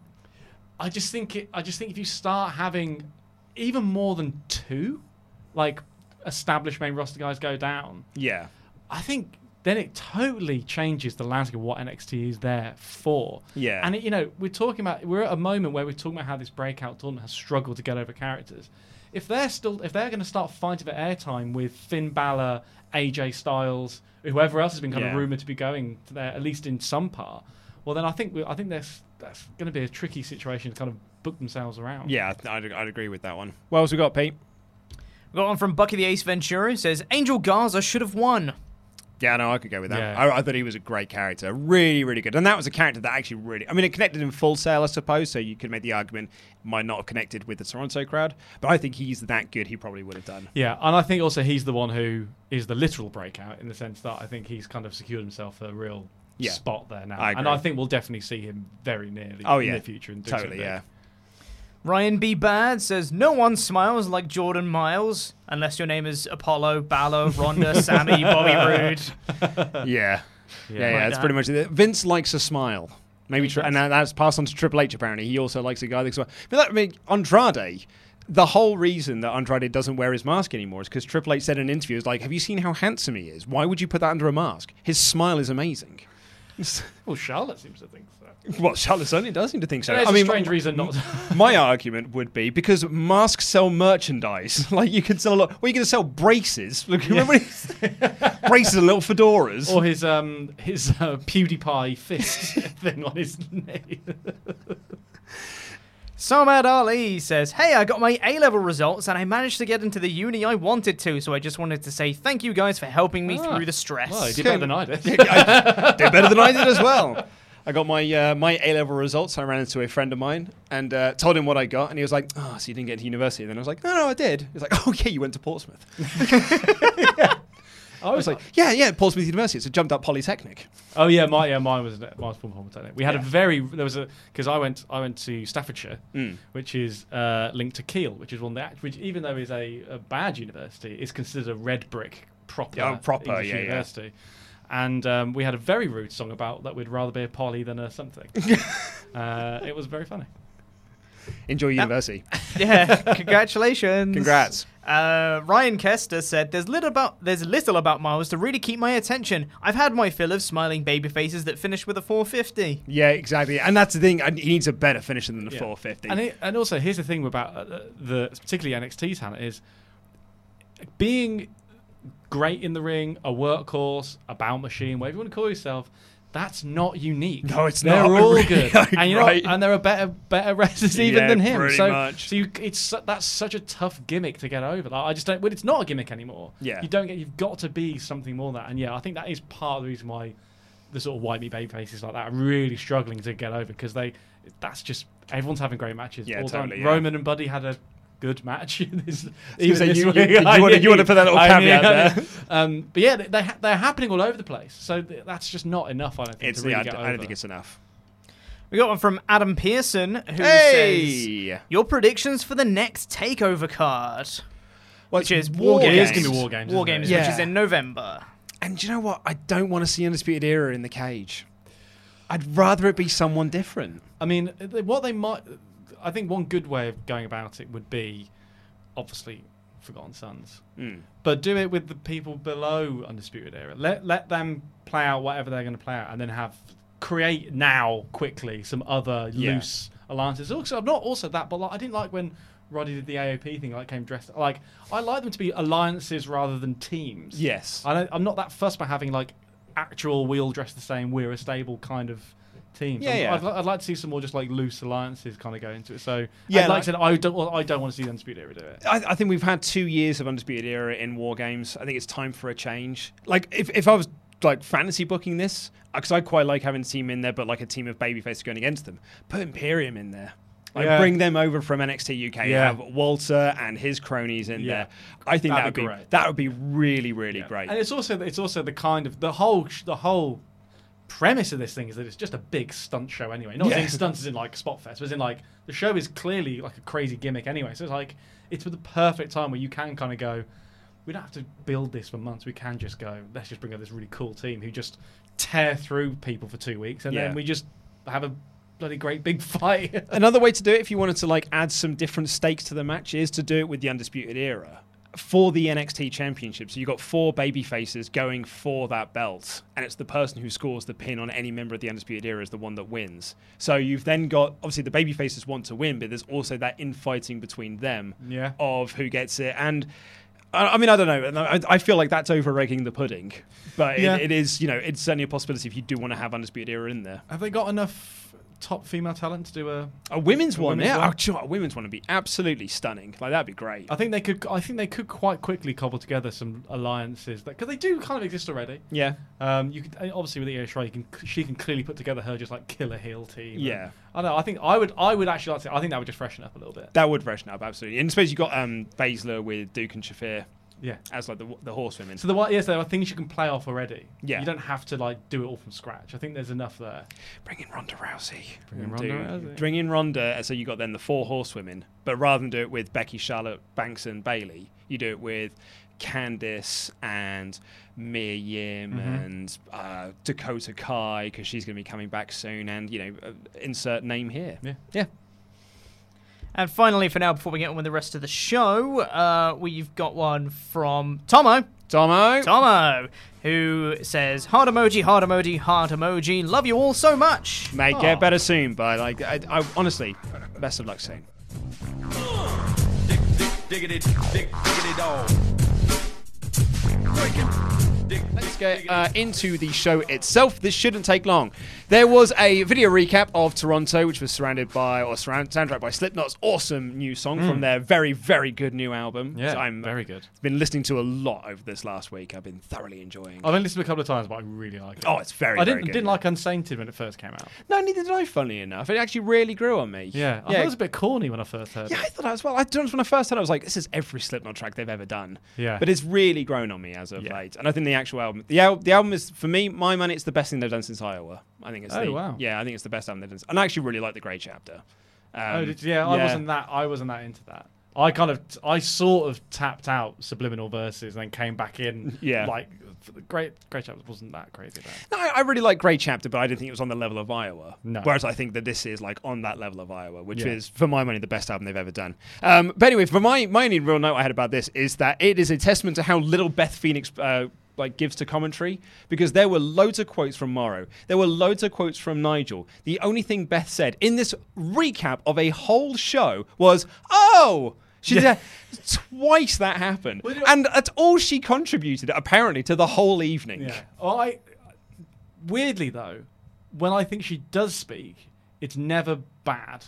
I just think it, I just think if you start having even more than two, like established main roster guys go down, Yeah. I think then it totally changes the landscape of what N X T is there for. Yeah. And, it, you know, we're talking about, we're at a moment where we're talking about how this breakout tournament has struggled to get over characters. If they're still, if they're going to start fighting for airtime with Finn Balor, A J Styles, whoever else has been kind Yeah. of rumored to be going to there, at least in some part, well, then I think we, I think that's, that's going to be a tricky situation to kind of book themselves around. Yeah, I'd, I'd agree with that one. What else we got, Pete? We got one from Bucky the Ace Ventura, who says, Angel Garza should have won. Yeah, no, I could go with that. Yeah. I, I thought he was a great character. Really, really good. And that was a character that actually really... I mean, it connected in Full Sail, I suppose, so you could make the argument it might not have connected with the Toronto crowd. But I think he's that good, he probably would have done. Yeah, and I think also he's the one who is the literal breakout in the sense that I think he's kind of secured himself a real Yeah. spot there now. I and agree. I think we'll definitely see him very nearly Oh, in yeah. the future. And do Totally, something. yeah. Ryan B. Bad says, no one smiles like Jordan Miles, unless your name is Apollo, Balor, Ronda, Sammy, Bobby Roode. Yeah. Yeah, yeah, Like that's that. pretty much it. Vince likes a smile. Maybe, tri- and that- that's passed on to Triple H, apparently. He also likes a guy that smiles. But that, I mean, Andrade... The whole reason that Andrade doesn't wear his mask anymore is because Triple H said in an interview, "Is like, have you seen how handsome he is? Why would you put that under a mask? His smile is amazing." Well, Charlotte seems to think so. Well, Charlotte certainly does seem to think so. There's I a mean, strange my, reason not to. my argument would be because masks sell merchandise. Like you can sell a lot. Well, you're going to sell braces. Look, remember when he- braces and little fedoras. Or his um his uh, PewDiePie fist thing on his knee. Samad Ali says, hey, I got my A-level results and I managed to get into the uni I wanted to, so I just wanted to say thank you guys for helping me Ah. through the stress. Well, you did better than I did. I did better than I did as well. I got my uh, my A-level results. I ran into a friend of mine and uh, told him what I got, and he was like, "Oh, so you didn't get into university?" And then I was like, "No, no, I did." He was like, "Oh, yeah, you went to Portsmouth." Yeah. I was like, "Yeah, yeah, Portsmouth University. It's a jumped up polytechnic." Oh yeah, my yeah, mine was mine was from Polytechnic. We had Yeah. a very there was a because I went I went to Staffordshire, Mm. which is uh, linked to Keele, which is one that which even though is a, a bad university, is considered a red brick proper Oh, proper, English yeah, yeah. university. And um, we had a very rude song about that we'd rather be a poly than a something. uh, it was very funny. Enjoy university. Yeah, congratulations. Congrats. Uh, Ryan Kester said, "There's little about there's little about Miles to really keep my attention. I've had my fill of smiling baby faces that finish with a four fifty." Yeah, exactly. And that's the thing. and He needs a better finisher than the Yeah. four fifty. And it, and also here's the thing about uh, the particularly N X T talent is being great in the ring, a workhorse, a bound machine, whatever you want to call yourself. That's not unique. No, it's They're not. They're all Really, good, and you know, right. and there are better better wrestlers even Yeah, than him. pretty So, much. so you, it's that's such a tough gimmick to get over. Like, I just don't. But it's not a gimmick anymore. Yeah. you don't get. You've got to be something more than that. And yeah, I think that is part of the reason why the sort of white meat baby faces like that are really struggling to get over, because they. That's just everyone's having great matches. Yeah, all totally. time. Yeah. Roman and Buddy had a good match. this, even say, this you, week. you, You, you, I want to, you knew- want to put that little I caveat knew- there. Um, but yeah, they, they ha- they're happening all over the place. So th- that's just not enough. I don't think It's, to really yeah, I get d- over. I don't think it's enough. We got one from Adam Pearson, who Hey! says, your predictions for the next TakeOver card, Well, which is War War Games. Games. It is gonna be War Games, War isn't it? Games, Yeah. which is in November. And do you know what? I don't want to see Undisputed Era in the cage. I'd rather it be someone different. I mean, th- what they might. I think one good way of going about it would be, obviously, Forgotten Sons. Mm. But do it with the people below Undisputed Era. Let let them play out whatever they're going to play out, and then have create now quickly some other Yeah. loose alliances. Also, I'm not also that, but like, I didn't like when Roddy did the A O P thing. Like came dressed like I like them to be alliances rather than teams. Yes. I don't, I'm not that fussed by having like actual we all dress the same. We're a stable kind of team. Yeah, I'm- yeah. I'd, li- I'd like to see some more just like loose alliances kind of go into it. So Yeah, I'd like like- to. I don't. want- I don't want to see the Undisputed Era do it. I, I think we've had two years of Undisputed Era in War Games. I think it's time for a change. Like, if, if I was like fantasy booking this, because I quite like having a team in there, but like a team of babyfaces going against them, put Imperium in there. Like, Yeah. bring them over from N X T U K. Yeah. Have Walter and his cronies in Yeah. there. I think that That'd would be be great. that would be really really great. And it's also it's also the kind of the whole sh- the whole premise of this thing is that it's just a big stunt show anyway. Not Yeah. saying stunts as in like Spot Fest, but as in like the show is clearly like a crazy gimmick anyway. So it's like it's the perfect time where you can kind of go, we don't have to build this for months. We can just go, let's just bring up this really cool team who just tear through people for two weeks, and Yeah. then we just have a bloody great big fight. Another way to do it, if you wanted to like add some different stakes to the match, is to do it with the Undisputed Era for the N X T Championship. So you've got four baby faces going for that belt, and it's the person who scores the pin on any member of the Undisputed Era is the one that wins. So you've then got, obviously the baby faces want to win, but there's also that infighting between them Yeah. of who gets it. And I I mean, I don't know. I, I feel like that's over egging the pudding, but Yeah. it, it is, you know, it's certainly a possibility if you do want to have Undisputed Era in there. Have they got enough top female talent to do a A women's a one, women's yeah. one? Oh, do you know what? A women's one would be absolutely stunning. Like, that'd be great. I think they could. I think they could quite quickly cobble together some alliances because they do kind of exist already. Yeah. Um, you could obviously with Io Shirai, you can she can clearly put together her just like killer heel team. Yeah. And I don't know. I think I would. I would actually like to. I think that would just freshen up a little bit. That would freshen up, absolutely. And I suppose you've got um, Baszler with Duke and Shafir Yeah. as like the the horsewomen. So the one, yes, there are things you can play off already. Yeah. You don't have to like do it all from scratch. I think there's enough there. Bring in Ronda Rousey. Bring in Do- Ronda Rousey. Bring in Ronda. So you got then the four horsewomen, but rather than do it with Becky, Charlotte, Banks, and Bailey, you do it with Candice and Mia Yim Mhm. and uh, Dakota Kai, because she's going to be coming back soon, and you know, uh, insert name here. Yeah. Yeah. And finally, for now, before we get on with the rest of the show, uh, we've got one from Tomo. Tomo. Tomo, who says, heart emoji, heart emoji, heart emoji. Love you all so much. May Aw. get better soon, but like, I, I honestly, best of luck soon. Diggity, dig, diggity dog. Let's get uh, into the show itself. This shouldn't take long. There was a video recap of Toronto, which was surrounded by, or surround, soundtracked by Slipknot's awesome new song Mm. from their very, very good new album. Yeah, So I'm very good. been listening to a lot over this last week. I've been thoroughly enjoying. I've only listened to it a couple of times, but I really like it. Oh, it's very, I very didn't good. didn't like Unsainted when it first came out. No, neither did I. Funnily enough, it actually really grew on me. Yeah, I thought it was a bit corny when I first heard Yeah, it. I thought that as well. I don't when I first heard it, I was like, this is every Slipknot track they've ever done. Yeah. But it's really grown on me as of Yeah. late. And I think the actual album, the, al- the album is, for me, my money, it's the best thing they've done since Iowa. I think it's Oh, the, wow. Yeah, I think it's the best album they've done. And I actually really like The Grey Chapter. Um, oh, did, yeah, I wasn't that. I wasn't that into that. I kind of, I sort of tapped out Subliminal Verses and then came back in. Yeah. like the Great Great Chapter wasn't that crazy. About. No, I I really like Grey Chapter, but I didn't think it was on the level of Iowa. No. Whereas I think that this is like on that level of Iowa, which Yeah. is, for my money, the best album they've ever done. Um, but anyway, for my, my only real note I had about this is that it is a testament to how little Beth Phoenix uh, like gives to commentary, because there were loads of quotes from Morrow. There were loads of quotes from Nigel. The only thing Beth said in this recap of a whole show was, "Oh, She Yeah. did twice that happened. And that's all she contributed, apparently, to the whole evening. Yeah. I weirdly though, when I think she does speak, it's never bad.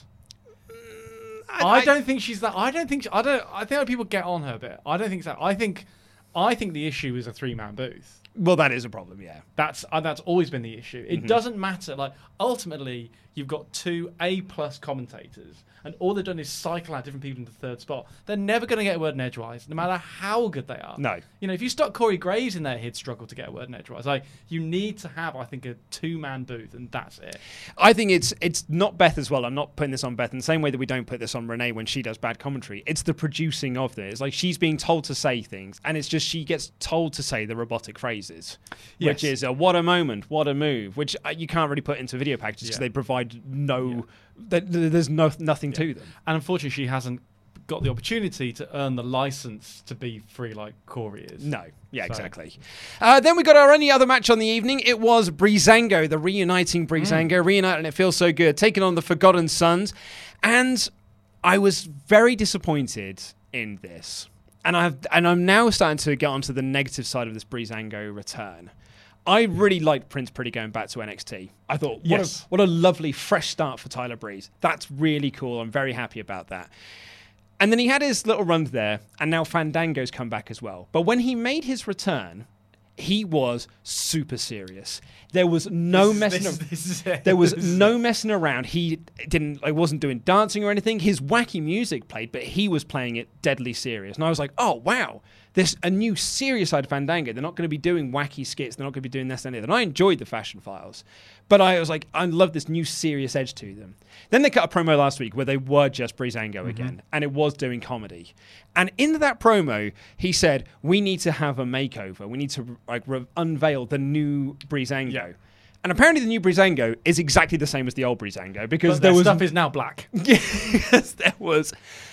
I, I don't think she's that. I don't think. She, I don't. I think people get on her a bit. I don't think so. I think. I think the issue is a three-man booth. Well, that is a problem. Yeah. That's uh, that's always been the issue. It Mhm. doesn't matter. Like ultimately, you've got two A-plus commentators, and all they've done is cycle out different people into third spot. They're never going to get a word in edgewise, no matter how good they are. No. You know, if you stuck Corey Graves in there, he'd struggle to get a word in edgewise. Like you need to have, I think, a two-man booth, and that's it. I think it's it's not Beth as well. I'm not putting this on Beth in the same way that we don't put this on Renee when she does bad commentary. It's the producing of this. It's like she's being told to say things, and it's just she gets told to say the robotic phrases, Yes. which is a what a moment, what a move, which uh, you can't really put into video packages because Yeah. they provide no, th- th- there's no nothing to them. And unfortunately, she hasn't got the opportunity to earn the license to be free like Corey is. No, yeah, So- exactly. Uh, then we got our only other match on the evening. It was Breezango, the reuniting Breezango, reuniting, and it feels so good, taking on the Forgotten Sons. And I was very disappointed in this. And I've and I'm now starting to get onto the negative side of this Breezango return. I really liked Prince Pretty going back to N X T. I thought, what, Yes. a, what a lovely fresh start for Tyler Breeze. That's really cool. I'm very happy about that. And then he had his little run there, and now Fandango's come back as well. But when he made his return, he was super serious. There was no This is- messing. this- ar- this is it. there was This is no messing around. He didn't. I wasn't doing dancing or anything. His wacky music played, but he was playing it deadly serious. And I was like, oh wow, there's a new serious side of Fandango. They're not going to be doing wacky skits. They're not going to be doing this and that. And I enjoyed the Fashion Files, but I was like, I love this new serious edge to them. Then they cut a promo last week where they were just Breezango Mm-hmm. again, and it was doing comedy. And in that promo, he said, "We need to have a makeover. We need to like re- unveil the new Breezango." And apparently, the new Breezango is exactly the same as the old Breezango because But there their was stuff is now black. yes, there was.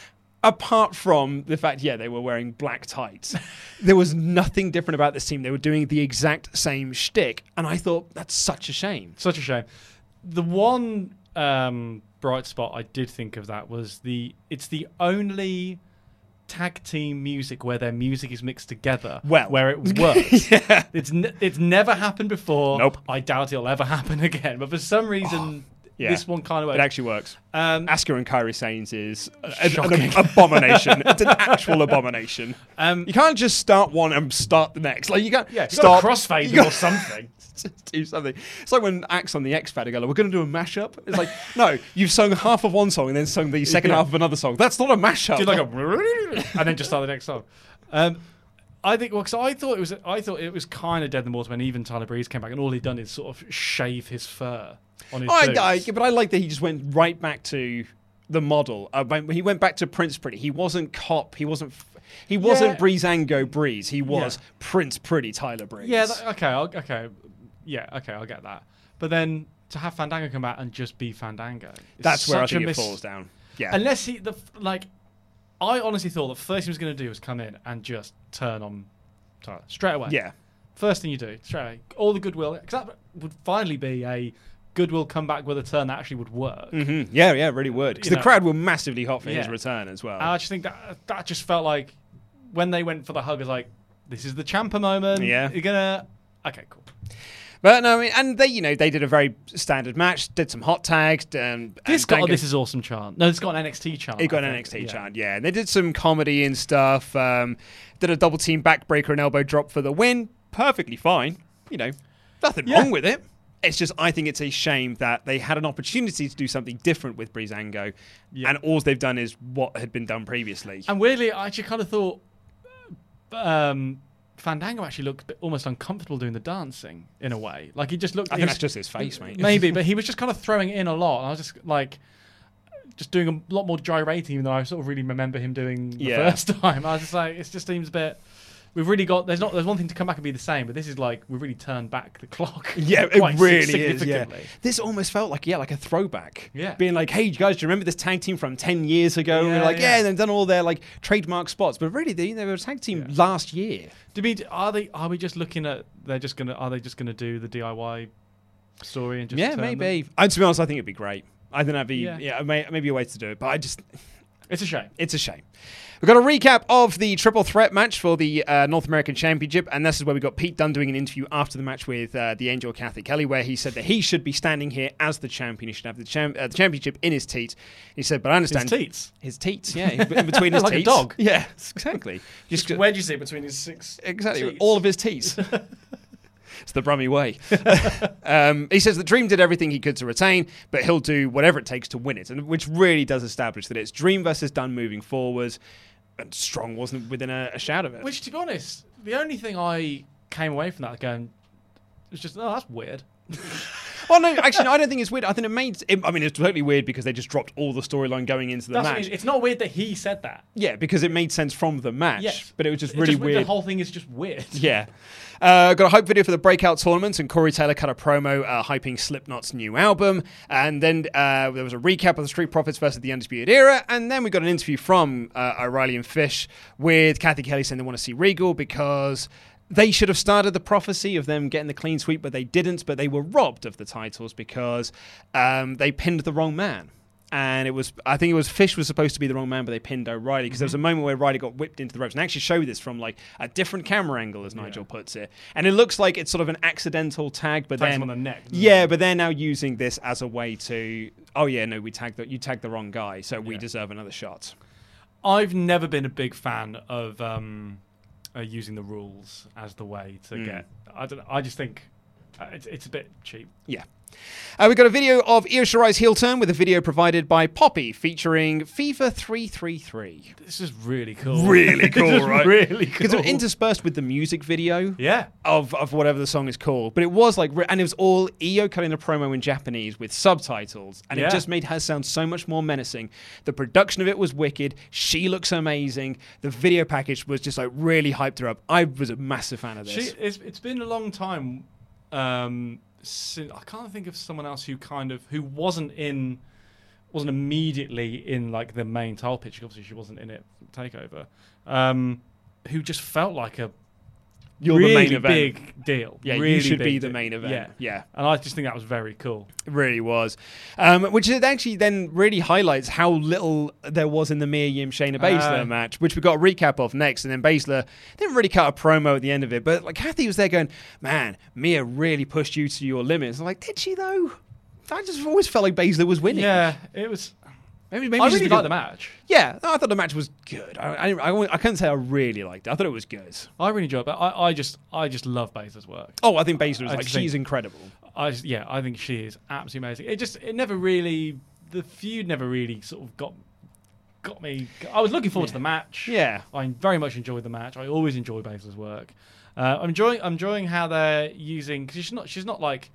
Apart from the fact, yeah, they were wearing black tights, there was nothing different about this team. They were doing the exact same shtick, and I thought that's such a shame. Such a shame. The one um, bright spot I did think of that was the it's the only tag team music where their music is mixed together. Well. where it works. Yeah. It's n- it's never happened before. Nope. I doubt it'll ever happen again. But for some reason, Yeah. this one kind of works. It actually works. Um, Asuka and Kairi Sanes is a- an, Shocking. abomination. It's an actual abomination. Um, you can't just start one and start the next. Like you can't Yeah, you start gotta crossfade you them or gotta- something. Just do something. It's like when Axe on the X Factor go, "We're going to do a mashup." It's like, no, you've sung half of one song and then sung the second Yeah. half of another song. That's not a mashup. Do like a and then just start the next song. Um, I think. Well, because I thought it was. I thought it was kind of dead in the water when even Tyler Breeze came back, and all he'd done is sort of shave his fur on his I, boots. I, but I like that he just went right back to the model. Uh, when he went back to Prince Pretty. He wasn't Cop. He wasn't. He wasn't Yeah. Breezango Breeze. He was Yeah. Prince Pretty Tyler Breeze. Yeah. That, okay. I'll, okay. Yeah. Okay. I'll get that. But then to have Fandango come out and just be Fandango, is That's where I such a think it mis- falls down. Yeah. Unless he the f- like, I honestly thought the first thing he was going to do was come in and just turn on Tyler straight away. Yeah. First thing you do straight away, all the goodwill. Because that would finally be a goodwill comeback with a turn that actually would work. Mhm. Yeah, yeah, it really would. Because You the know. crowd were massively hot for his Yeah. return as well. I just think that that just felt like when they went for the hug, it was like, this is the Ciampa moment. Yeah. You're gonna. Okay, cool. But no, I mean, and they, you know, they did a very standard match, did some hot tags. Um, This and got a Dango- This Is Awesome chant. No, it's got an N X T chant. It got I an think. N X T Yeah. chant, yeah. And they did some comedy and stuff. Um, did a double team backbreaker and elbow drop for the win. Perfectly fine. You know, nothing Yeah. wrong with it. It's just, I think it's a shame that they had an opportunity to do something different with Breezango, Yeah. and all they've done is what had been done previously. And weirdly, I actually kind of thought um, Fandango actually looked a bit almost uncomfortable doing the dancing in a way. Like he just looked. I he think was- that's just his face, mate. Maybe, but he was just kind of throwing it in a lot. And I was just like, just doing a lot more gyrating than I sort of really remember him doing the Yeah. first time. I was just like, it just seems a bit. We've really got. There's not. There's one thing to come back and be the same, but this is like we've really turned back the clock. Yeah, quite it really is. significantly. Yeah. This almost felt like, yeah, like a throwback. Yeah. Being like, hey, you guys, do you remember this tag team from ten years ago? And Yeah, we're like, yeah, yeah. and they've done all their like trademark spots. But really, they, they were a tag team last year. Do we? Are they? Are we just looking at? They're just gonna. Are they just gonna do the D I Y story and just? yeah, turn maybe. them? And to be honest, I think it'd be great. I think that'd be, yeah, Yeah. may, maybe a way to do it. But I just, It's a shame. It's a shame. We've got a recap of the triple threat match for the uh, North American Championship, and this is where we got Pete Dunne doing an interview after the match with uh, the Angel Kathy Kelly, where he said that he should be standing here as the champion. He should have the, cham- uh, the championship in his teats. He said, but I understand... His teats? His teats, yeah. In between his like teats. Like a dog. Yeah, exactly. Just, Where do you see between his six Exactly. teats? All of his teats. It's the Brummy way. um, he says that Dream did everything he could to retain, but he'll do whatever it takes to win it, and which really does establish that it's Dream versus Dunne moving forwards, and Strong wasn't within a, a shout of it. Which, to be honest, the only thing I came away from that going was just, oh, that's weird. Well, no, actually, no, I don't think it's weird. I think it made... It, I mean, it's totally weird because they just dropped all the storyline going into the That's match. what I mean. It's not weird that he said that. Yeah, because it made sense from the match, Yes. but it was just It really just, weird. The whole thing is just weird. Yeah. Uh, got a hype video for the Breakout Tournament, and Corey Taylor cut a promo uh, hyping Slipknot's new album. And then uh, there was a recap of the Street Profits versus the Undisputed Era. And then we got an interview from uh, O'Reilly and Fish with Kathy Kelly saying they want to see Regal because they should have started the prophecy of them getting the clean sweep, but they didn't. But they were robbed of the titles because um, they pinned the wrong man. And it was, I think it was Fish was supposed to be the wrong man, but they pinned O'Reilly because mm-hmm. there was a moment where O'Reilly got whipped into the ropes. And they actually show this from like a different camera angle, as yeah. Nigel puts it. And it looks like it's sort of an accidental tag, but Tags then him on the neck. Yeah, it? But they're now using this as a way to, oh yeah, no, we tagged the, you tagged the wrong guy, so we yeah. deserve another shot. I've never been a big fan of um, uh, using the rules as the way to mm. get. I don't. I just think uh, it's, it's a bit cheap. Yeah. Uh, we got a video of Io Shirai's heel turn with a video provided by Poppy featuring FIFA three three three. This is really cool. Really cool, right? Really cool. Because it was interspersed with the music video yeah. of, of whatever the song is called. But it was like, and it was all Io cutting a promo in Japanese with subtitles. And yeah. it just made her sound so much more menacing. The production of it was wicked. She looks amazing. The video package was just like really hyped her up. I was a massive fan of this. She, it's, it's been a long time. Um, I can't think of someone else who kind of who wasn't in wasn't immediately in like the main title picture. Obviously, she wasn't in it Takeover. Um, who just felt like a You're really the main event. big deal. Yeah, really you should big be the deal. main event. Yeah, yeah. And I just think that was very cool. It really was. Um, which it actually then really highlights how little there was in the Mia Yim Shayna Baszler Uh, match, which we got a recap of next. And then Baszler didn't really cut a promo at the end of it, but like Kathy was there going, "Man, Mia really pushed you to your limits." I'm like, did she though? I just always felt like Baszler was winning. Yeah, it was. Maybe, maybe I just really because- liked the match. Yeah, no, I thought the match was good. I, I, I, I couldn't say I really liked it. I thought it was good. I really enjoyed it. But I, I just, I just love Baszler's work. Oh, I think Baszler is I like just she's think- incredible. I just, yeah, I think she is absolutely amazing. It just, it never really, the feud never really sort of got, got me. I was looking forward Yeah. to the match. Yeah. I very much enjoyed the match. I always enjoy Baszler's work. Uh, I'm enjoying, I'm enjoying how they're using because she's not, she's not like,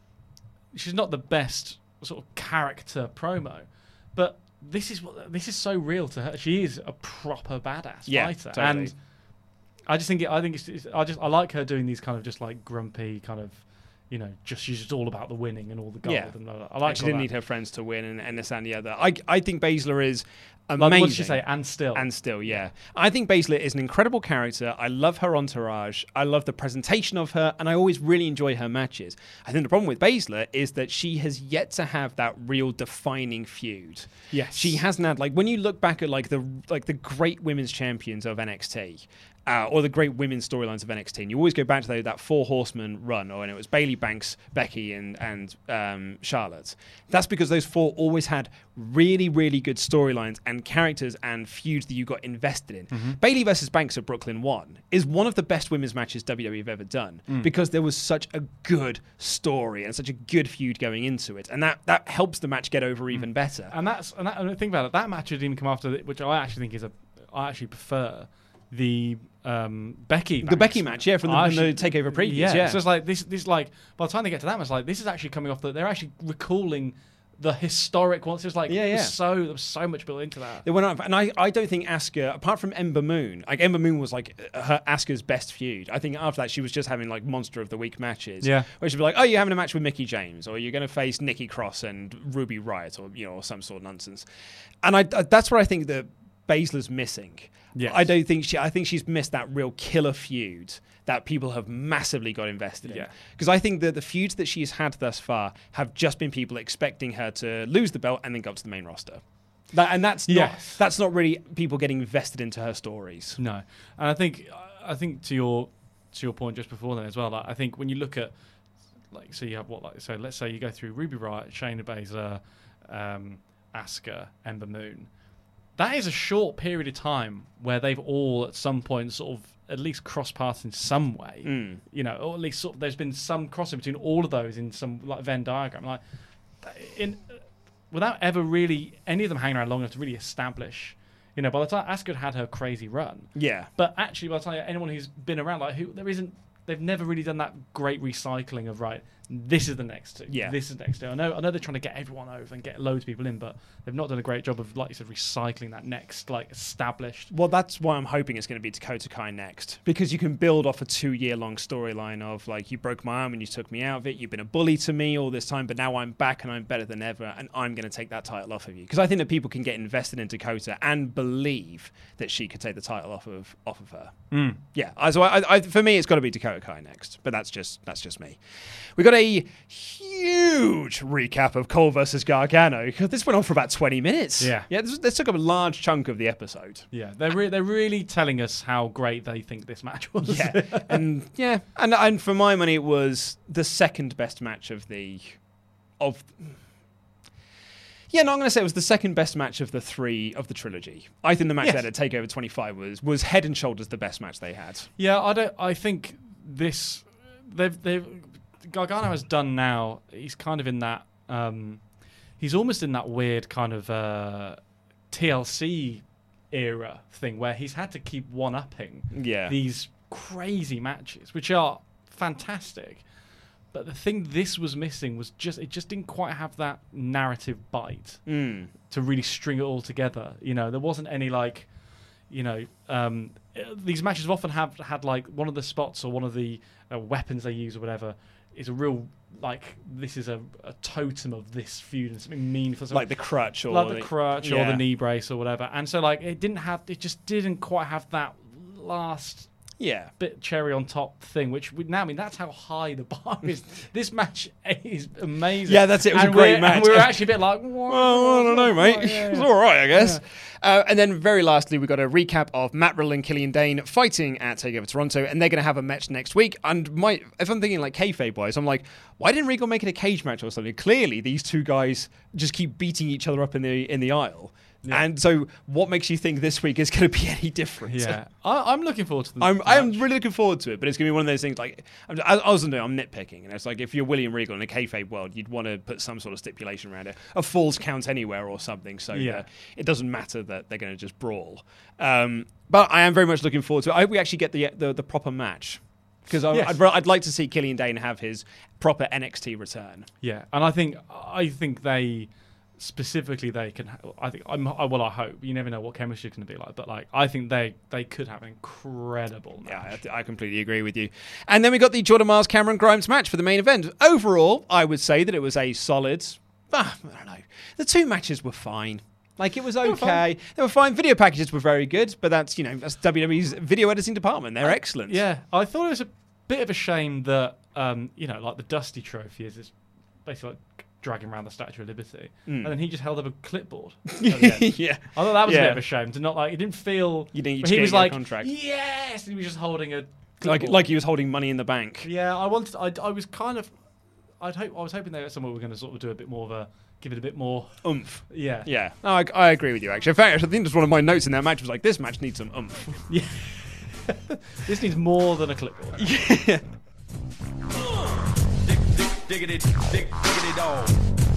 she's not the best sort of character promo, but this is what this is so real to her. She is a proper badass Yeah, fighter, totally. and I just think it, I think it's, it's I just I like her doing these kind of just like grumpy kind of, you know, just she's just all about the winning and all the gold. Yeah. And blah, blah. I like And she all didn't that. need her friends to win and, and this and the other. I, I think Baszler is Like, amazing. what did she say? And still. And still, yeah. I think Baszler is an incredible character. I love her entourage. I love the presentation of her, and I always really enjoy her matches. I think the problem with Baszler is that she has yet to have that real defining feud. Yes. She hasn't had, like, when you look back at like the like the great women's champions of N X T, uh, or the great women's storylines of N X T, and you always go back to the, that four horseman run, or and it was Bayley, Banks, Becky, and and um, Charlotte. That's because those four always had really, really good storylines and characters and feuds that you got invested in. Mm-hmm. Bayley versus Banks at Brooklyn One is one of the best women's matches W W E have ever done Mm. because there was such a good story and such a good feud going into it, and that that helps the match get over even better. And that's and, that, and think about it. That match didn't even come after, the, which I actually think is a. I actually prefer the um, Becky. The Banks Becky match, yeah, from the, I from the Takeover previous, Yeah, yeah. so it's like this. This like by the time they get to that, it's like this is actually coming off that they're actually recalling the historic ones. It's like Yeah, it was yeah. so there was so much built into that. They went up, and I, I don't think Asuka, apart from Ember Moon, like Ember Moon was like her Asuka's best feud. I think after that she was just having like Monster of the Week matches. Yeah. Where she'd be like, oh, you're having a match with Mickie James, or you're going to face Nikki Cross and Ruby Riott, or you know, or some sort of nonsense. And I, that's what I think that Baszler's missing. Yes. I don't think she. I think she's missed that real killer feud that people have massively got invested in. Yeah. Because I think that the feuds that she's had thus far have just been people expecting her to lose the belt and then go up to the main roster. That, and that's Yes. not that's not really people getting invested into her stories. No, and I think I think to your to your point just before then as well. Like, I think when you look at like so you have what like so let's say you go through Ruby Riott, Shayna Baszler, um, Asuka, Ember Moon. That is a short period of time where they've all at some point sort of at least cross paths in some way. Mm. You know, or at least sort of, there's been some crossing between all of those in some like Venn diagram. Like in. Without ever really any of them hanging around long enough to really establish, you know, by the time Asuka had her crazy run, yeah. But actually, by the time anyone who's been around, like who there isn't, they've never really done that great recycling of right. This is the next two. Yeah. This is the next two. I know. I know they're trying to get everyone over and get loads of people in, but they've not done a great job of, like you said, recycling that next like established. Well, that's why I'm hoping it's going to be Dakota Kai next, because you can build off a two-year-long storyline of like, you broke my arm and you took me out of it. You've been a bully to me all this time, but now I'm back and I'm better than ever, and I'm going to take that title off of you. Because I think that people can get invested in Dakota and believe that she could take the title off of off of her. Mm. Yeah. So I, I, for me, it's got to be Dakota Kai next, but that's just that's just me. We got a huge recap of Cole versus Gargano. This went on for about twenty minutes. Yeah, yeah. This, this took up a large chunk of the episode. Yeah, they're re- they're really telling us how great they think this match was. Yeah, and yeah, and and for my money, it was the second best match of the of. Yeah, no, I'm going to say it was the second best match of the three of the trilogy. I think the match Yes. they had at TakeOver twenty-five was was head and shoulders the best match they had. Yeah, I don't. I think this they've they've Gargano has done now. He's kind of in that. Um, he's almost in that weird kind of uh, T L C era thing where he's had to keep one upping Yeah. these crazy matches, which are fantastic. But the thing this was missing was just it just didn't quite have that narrative bite Mm. to really string it all together. You know, there wasn't any like, you know, um, these matches often have had like one of the spots or one of the uh, weapons they use or whatever is a real like this is a, a totem of this feud and something meaningful, Like the crutch or like the the- crutch or yeah. the knee brace or whatever. And so like it didn't have it just didn't quite have that last. Yeah, bit cherry on top thing, which we, now I mean that's how high the bar is. This match is amazing. Yeah, that's it. It was and a great we're- match. And we were actually a bit like, what? Well, I don't know, mate. Yeah, yeah. It was all right, I guess. Uh, and then very lastly, we got a recap of Matt Riddle and Killian Dane fighting at TakeOver Toronto, and they're going to have a match next week. And my, if I'm thinking like kayfabe wise, I'm like, why didn't Regal make it a cage match or something? Clearly, these two guys just keep beating each other up in the in the aisle. Yeah. And so, what makes you think this week is going to be any different? Yeah, I, I'm looking forward to the I'm match. I'm really looking forward to it, but it's going to be one of those things like I'm, I, I was I'm nitpicking, and it's like if you're William Regal in a kayfabe world, you'd want to put some sort of stipulation around it, a falls count anywhere or something, so Yeah. uh, it doesn't matter that they're going to just brawl. Um, but I am very much looking forward to it. I hope we actually get the the, the proper match. Because Yes. I'd, I'd like to see Killian Dane have his proper N X T return. Yeah, and I think I think they specifically they can. I think I'm. I, well, I hope you never know what chemistry is going to be like, but like I think they they could have an incredible match. Yeah, I, I completely agree with you. And then we got the Jordan Miles Cameron Grimes match for the main event. Overall, I would say that it was a solid. Ah, I don't know. The two matches were fine. Like it was okay. They were, fine. they were fine. Video packages were very good, but that's you know that's W W E's video editing department. They're I- excellent. Yeah, I thought it was a bit of a shame that um, you know, like the Dusty Trophy is this basically like dragging around the Statue of Liberty, Mm. and then he just held up a clipboard. at the end. Yeah. I thought that was a Yeah. bit of a shame to not like. It didn't feel. You didn't- you but just he gave was him a like, contract. yes, and he was just holding a Like clipboard. like he was holding money in the bank. Yeah, I wanted. I, I was kind of. I'd hope. I was hoping that someone were going to sort of do a bit more of a. Give it a bit more oomph. Yeah. Yeah. No, I, I agree with you, actually. In fact, I think just one of my notes in that match was like, this match needs some oomph. Yeah. This needs more than a clipboard. Yeah. Diggity, dig, diggity dog.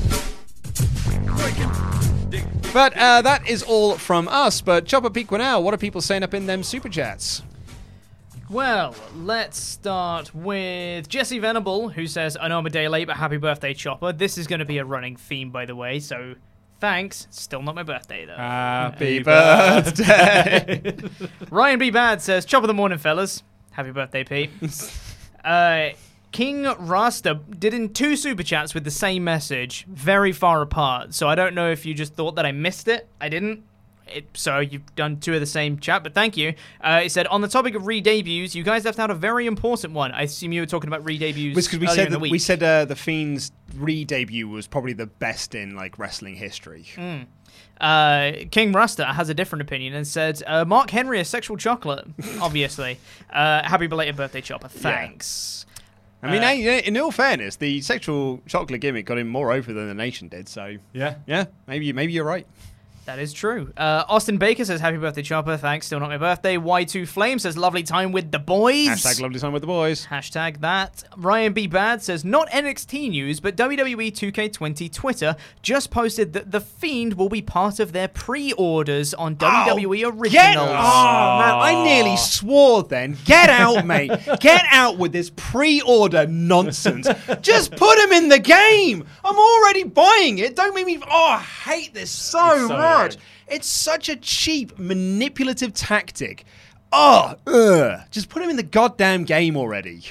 But uh, that is all from us. But Chopper Peak now, what are people saying up in them super chats? Well, let's start with Jesse Venable, who says, I know I'm a day late, but happy birthday, Chopper. This is going to be a running theme, by the way, so thanks. Still not my birthday, though. Happy birthday. Ryan B. Bad says, Chopper the morning, fellas. Happy birthday, Pete. uh, King Rasta did in two super chats with the same message, very far apart, so I don't know if you just thought that I missed it. I didn't. It, so you've done two of the same chat, but thank you. Uh, it said, on the topic of re-debuts, you guys left out a very important one. I assume you were talking about re-debuts because we earlier said in the that, week. we said uh, the Fiend's re-debut was probably the best in like wrestling history. Mm. Uh, King Rasta has a different opinion and said, uh, Mark Henry is sexual chocolate, obviously. uh, happy belated birthday, Chopper. Thanks. Yeah. I mean, uh, hey, in all fairness, the sexual chocolate gimmick got him more over than the Nation did. So yeah, yeah, maybe maybe you're right. That is true. Uh, Austin Baker says, happy birthday, Chopper. Thanks, still not my birthday. Y two Flame says, lovely time with the boys. Hashtag lovely time with the boys. Hashtag that. Ryan B. Bad says, not N X T news, but W W E two K twenty Twitter just posted that The Fiend will be part of their pre-orders on W W E oh, Originals. Get, oh, man, I nearly swore then. Get out, mate. Get out with this pre-order nonsense. Just put him in the game. I'm already buying it. Don't make me... Oh, I hate this so, so much. Much. It's such a cheap, manipulative tactic. Oh, ugh. Just put him in the goddamn game already.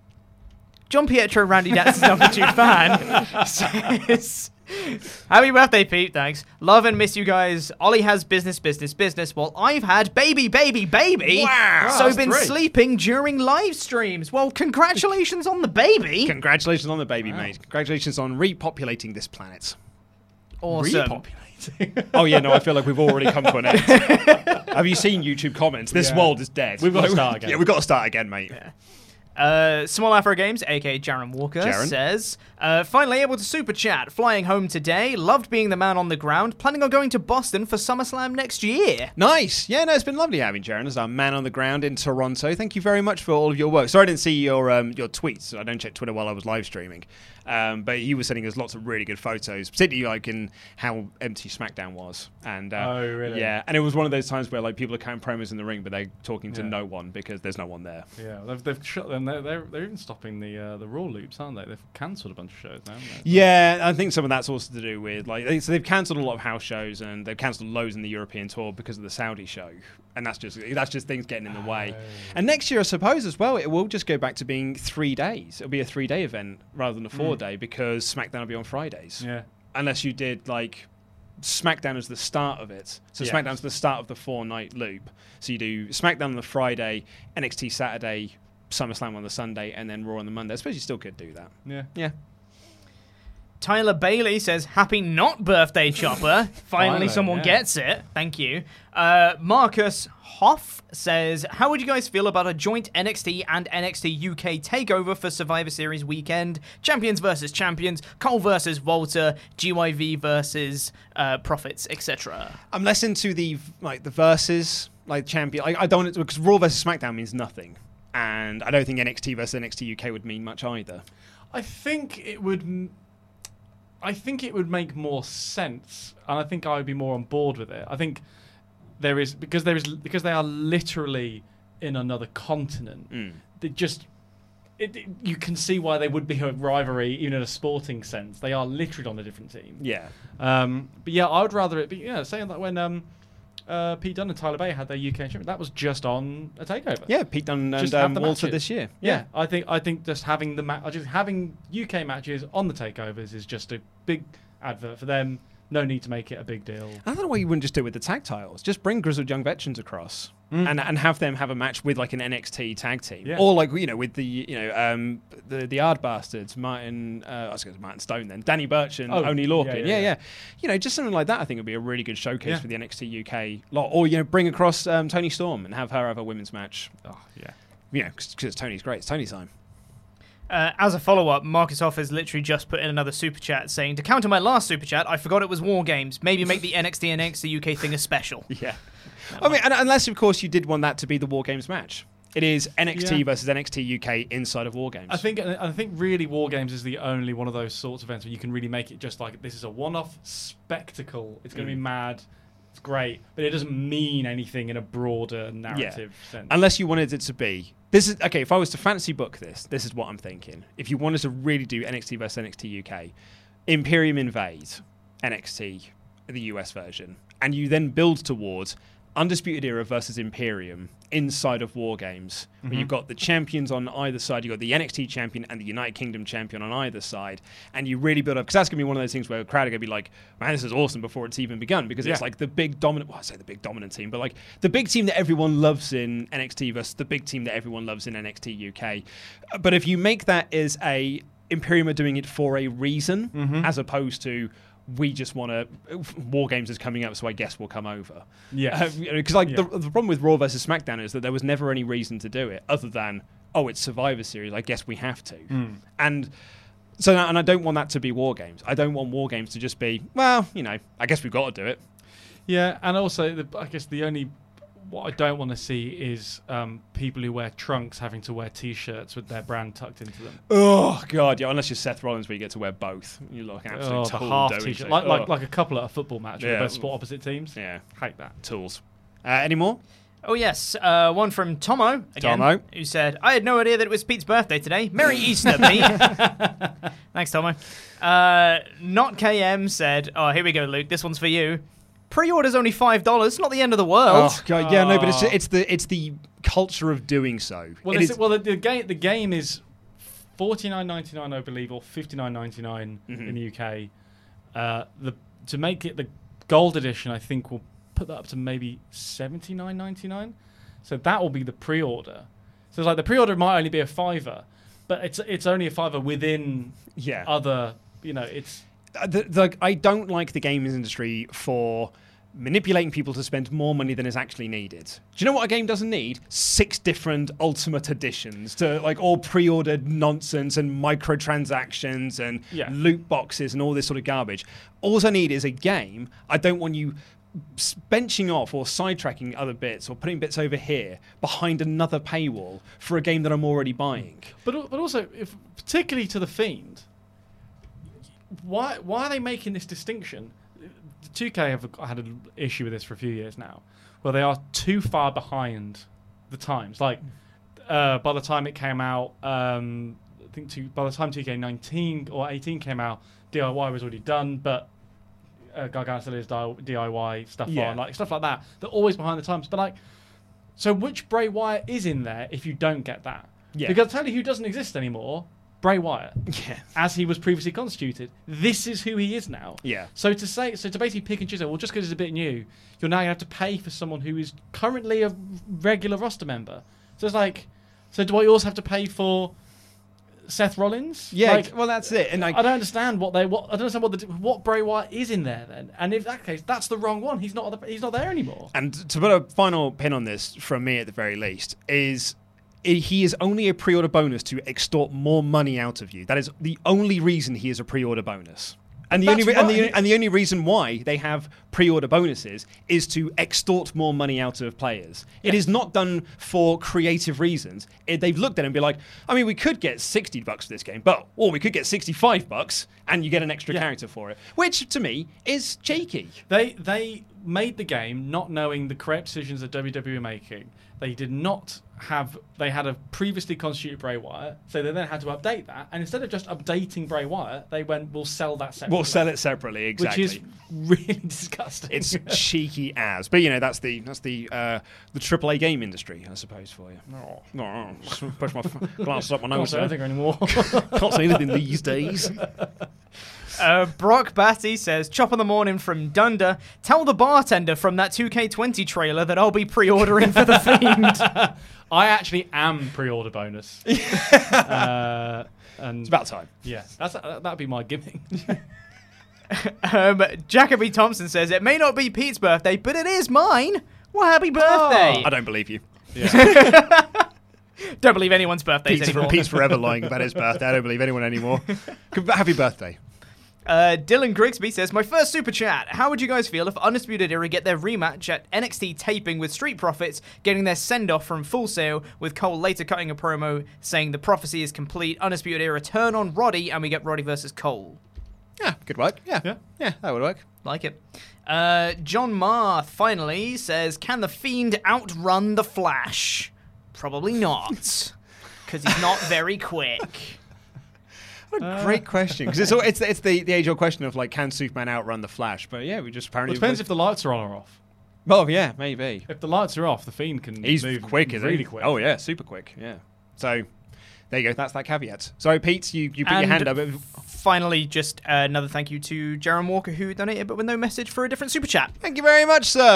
John Pietro Randy Datson's number two fan says, happy birthday, Pete. Thanks. Love and miss you guys. Ollie has business, business, business. While I've had baby, baby, baby. Wow. So That's been great. sleeping during live streams. Well, congratulations on the baby. Congratulations on the baby, wow. mate. Congratulations on repopulating this planet. Awesome. Repopulating. Oh yeah, no, I feel like we've already come to an end. Have you seen YouTube comments? This yeah. world is dead. We've got to start again. Yeah, we've got to start again, mate. Yeah. Uh, Small Afro Games, aka Jaron Walker, Jaron. says, uh, finally able to super chat, flying home today, loved being the man on the ground, planning on going to Boston for SummerSlam next year. Nice. Yeah, no, it's been lovely having Jaron as our man on the ground in Toronto. Thank you very much for all of your work. Sorry I didn't see your um, your tweets. I don't check Twitter while I was live streaming. Um, but he was sending us lots of really good photos, particularly like in how empty SmackDown was. And uh, oh, really? Yeah, and it was one of those times where like people are cutting promos in the ring, but they're talking to yeah. no one because there's no one there. Yeah, they've, they've shut them. They're, they're they're even stopping the uh, the Raw loops, aren't they? They've cancelled a bunch of shows now. Haven't they? Yeah, I think some of that's also to do with like they, so they've cancelled a lot of house shows and they've cancelled loads in the European tour because of the Saudi show. And that's just that's just things getting in the way. Oh. And next year, I suppose, as well, it will just go back to being three days. It'll be a three-day event rather than a four-day mm. because SmackDown will be on Fridays. Yeah. Unless you did, like, SmackDown as the start of it. So yeah. SmackDown's the start of the four-night loop. So you do SmackDown on the Friday, N X T Saturday, SummerSlam on the Sunday, and then Raw on the Monday. I suppose you still could do that. Yeah. Yeah. Tyler Bailey says, happy not birthday, Chopper. Finally, Finally someone yeah. gets it. Thank you. Uh, Marcus Hoff says, how would you guys feel about a joint N X T and N X T U K takeover for Survivor Series weekend? Champions versus champions, Cole versus Walter, G Y V versus uh, Profits, et cetera. I'm less into the like the versus, like champion. I, I don't because Raw versus SmackDown means nothing, and I don't think N X T versus N X T U K would mean much either. I think it would. I think it would make more sense, and I think I would be more on board with it. I think there is because there is because they are literally in another continent. Mm. They just it, it, you can see why they would be a rivalry, even in a sporting sense. They are literally on a different team. Yeah. Um, but yeah, I would rather it be. Yeah, saying that when um, uh, Pete Dunne and Tyler Bate had their U K championship, that was just on a takeover. Yeah, Pete Dunne and um, Walter this year. Yeah. yeah, I think I think just having the ma- just having U K matches on the takeovers is just a big advert for them. No need to make it a big deal. I don't know why you wouldn't just do it with the tag titles. Just bring Grizzled Young Veterans across mm. and and have them have a match with like an N X T tag team, yeah. or like you know with the you know um, the the Yard Bastards, Martin uh, I was going to say Martin Stone, then Danny Burch and oh, Oney Lorcan. Yeah yeah, yeah, yeah, yeah. You know, just something like that. I think would be a really good showcase yeah. for the N X T U K lot, or you know, bring across um, Toni Storm and have her have a women's match. Oh yeah, you know, because Tony's great. It's Tony's time. Uh, as a follow-up, Marcus Hoff has literally just put in another super chat saying, to counter my last super chat, I forgot it was War Games. Maybe make the N X T and N X T U K thing a special. Yeah. I mean, and, unless, of course, you did want that to be the War Games match. It is N X T yeah. versus N X T U K inside of War Games. I think I think really War Games is the only one of those sorts of events where you can really make it just like, this is a one-off spectacle. It's going to mm. be mad. It's great. But it doesn't mean anything in a broader narrative yeah. sense. Unless you wanted it to be. This is okay. If I was to fantasy book this, this is what I'm thinking. If you wanted to really do N X T versus N X T U K, Imperium invade N X T, the U S version, and you then build towards Undisputed Era versus Imperium inside of War Games, where Mhm. you've got the champions on either side, you've got the N X T champion and the United Kingdom champion on either side, and you really build up, because that's going to be one of those things where a crowd are going to be like, man, this is awesome before it's even begun, because Yeah. it's like the big dominant, well, I say the big dominant team, but like the big team that everyone loves in N X T versus the big team that everyone loves in N X T U K. But if you make that as a, Imperium are doing it for a reason, Mhm. as opposed to, we just want to. War Games is coming up, so I guess we'll come over. Yes. Because like Yeah. the, the problem with Raw versus SmackDown is that there was never any reason to do it other than, oh, it's Survivor Series. I guess we have to. Mm. And so, and I don't want that to be War Games. I don't want War Games to just be, well, you know, I guess we've got to do it. Yeah, and also, the, I guess the only what I don't want to see is um, people who wear trunks having to wear T-shirts with their brand tucked into them. Oh God, yeah. Unless you're Seth Rollins, where you get to wear both, you look absolutely Oh, the tool half doing T-shirt, things. like, like Oh. like a couple at a football match where Yeah. they both sport opposite teams. Yeah, hate that. Tools. Uh, any more? Oh, yes. Uh, one from Tomo, again, Tomo. who said, I had no idea that it was Pete's birthday today. Merry Easter, Pete. Thanks, Tomo. Uh, Not K M said, oh, here we go, Luke. This one's for you. Pre-order's only five dollars. Not the end of the world. Oh God, yeah, no, but it's it's the it's the culture of doing so. Well, It it's, is- well, the, the game the game is forty nine ninety nine, I believe, or fifty nine ninety nine Mhm. in the U K. Uh, the to make it the gold edition, I think will put that up to maybe seventy nine ninety nine. So that will be the pre-order. So it's like the pre-order might only be a fiver, but it's it's only a fiver within yeah. other. You know, it's Uh, the, the, I don't like the games industry for manipulating people to spend more money than is actually needed. Do you know what a game doesn't need? Six different Ultimate Editions to like all pre-ordered nonsense and microtransactions and Yeah. loot boxes and all this sort of garbage. All I need is a game. I don't want you s- benching off or sidetracking other bits or putting bits over here behind another paywall for a game that I'm already buying. But al- but also, if, particularly to the Fiend, why why are they making this distinction? two K have had an issue with this for a few years now, where they are too far behind the times. Like uh, by the time it came out, um, I think two, by the time two K nineteen or eighteen came out, D I Y was already done, but uh, Gargano still is D I Y stuff Yeah. on, like stuff like that. They're always behind the times. But like, so which Bray Wyatt is in there if you don't get that? Yeah. Because I'll tell you who doesn't exist anymore. Bray Wyatt, Yeah. as he was previously constituted. This is who he is now. Yeah. So to say, so to basically pick and choose, well, just because it's a bit new, you're now going to have to pay for someone who is currently a regular roster member. So it's like, so do I also have to pay for Seth Rollins? Yeah, Like, well, that's it. And like, I don't understand what they what I don't understand what the what Bray Wyatt is in there then. And if that case, that's the wrong one. He's not the, he's not there anymore. And to put a final pin on this, from me at the very least, is i- he is only a pre-order bonus to extort more money out of you. That is the only reason he is a pre-order bonus. And the, That's only re- and, the, right. and the only reason why they have pre-order bonuses is to extort more money out of players. It is not done for creative reasons. It, they've looked at it and be like, I mean, we could get sixty bucks for this game, but or we could get sixty-five bucks and you get an extra Yeah. character for it, which to me is cheeky. They they made the game not knowing the correct decisions that W W E were making. They did not have. They had a previously constituted Bray Wyatt, so they then had to update that. And instead of just updating Bray Wyatt, they went, "We'll sell that separately." We'll sell it separately, exactly. Which is really disgusting. It's cheeky as, but you know that's the that's the uh, the triple A game industry, I suppose, for you. No, no, push my f- glasses up my nose. Can't say there. anything anymore. Can't say anything these days. Uh, Brock Batty says, Chop in the morning from Dunder. Tell the bartender from that two K twenty trailer that I'll be pre-ordering for the Fiend. I actually am pre-order bonus. uh, and It's about time. Yeah, that's uh, that'd be my gimmick. um, Jacoby Thompson says, it may not be Pete's birthday, but it is mine. Well, happy birthday. I don't believe you. Don't believe anyone's birthdays Pete's, anymore. Pete's forever lying about his birthday. I don't believe anyone anymore. Happy birthday. Uh, Dylan Grigsby says, my first super chat. How would you guys feel if Undisputed Era get their rematch at N X T taping with Street Profits, getting their send-off from Full Sail, with Cole later cutting a promo saying the prophecy is complete, Undisputed Era turn on Roddy, and we get Roddy versus Cole? Yeah, good work. Yeah, yeah, yeah, that would work. Like it. Uh, John Marth finally says, can the Fiend outrun the Flash? Probably not, because he's not very quick. What a great question, because it's all, it's it's the, the age old question of like, can Superman outrun the Flash? But yeah, we just apparently Well, it depends if the lights are on or off. Well, yeah, maybe. If the lights are off, the Fiend can He's move quick, isn't really he? quick. Oh, yeah, super quick, yeah. So, there you go. That's that caveat. So, Pete, you, you put And your hand up. finally, just uh, another thank you to Jaron Walker, who donated but with no message for a different super chat. Thank you very much, sir.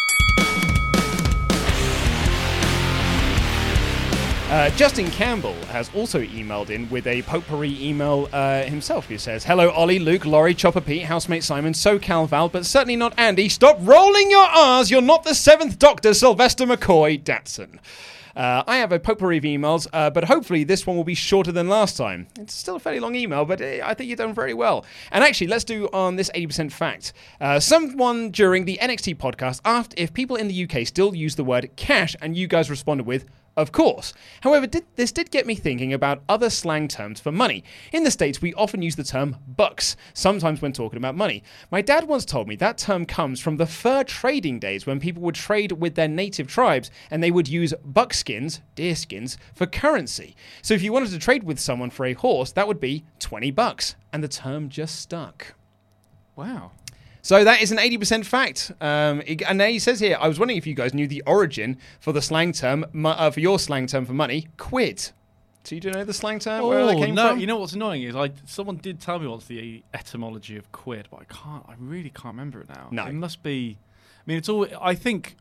Uh, Justin Campbell has also emailed in with a potpourri email uh, himself, who says, "Hello, Ollie, Luke, Laurie, Chopper Pete, housemate Simon, SoCal Val, but certainly not Andy. Stop rolling your R's. You're not the seventh Doctor, Sylvester McCoy, Datsun. Uh, I have a potpourri of emails, uh, but hopefully this one will be shorter than last time. It's still a fairly long email, but uh, I think you've done very well. And actually, let's do on this eighty percent fact. Uh, someone during the N X T podcast asked if people in the U K still use the word cash, and you guys responded with, of course. However, did, this did get me thinking about other slang terms for money. In the States, we often use the term bucks, sometimes when talking about money. My dad once told me that term comes from the fur trading days when people would trade with their native tribes and they would use buckskins, deerskins, for currency. So if you wanted to trade with someone for a horse, that would be twenty bucks. And the term just stuck. Wow. So that is an eighty percent fact. Um, and he says here, I was wondering if you guys knew the origin for the slang term, uh, for your slang term for money, quid. Do you know the slang term, Oh, where that came no, from? you know what's annoying is I someone did tell me what's the etymology of quid, but I can't, I really can't remember it now. No. It must be, I mean, it's all, I think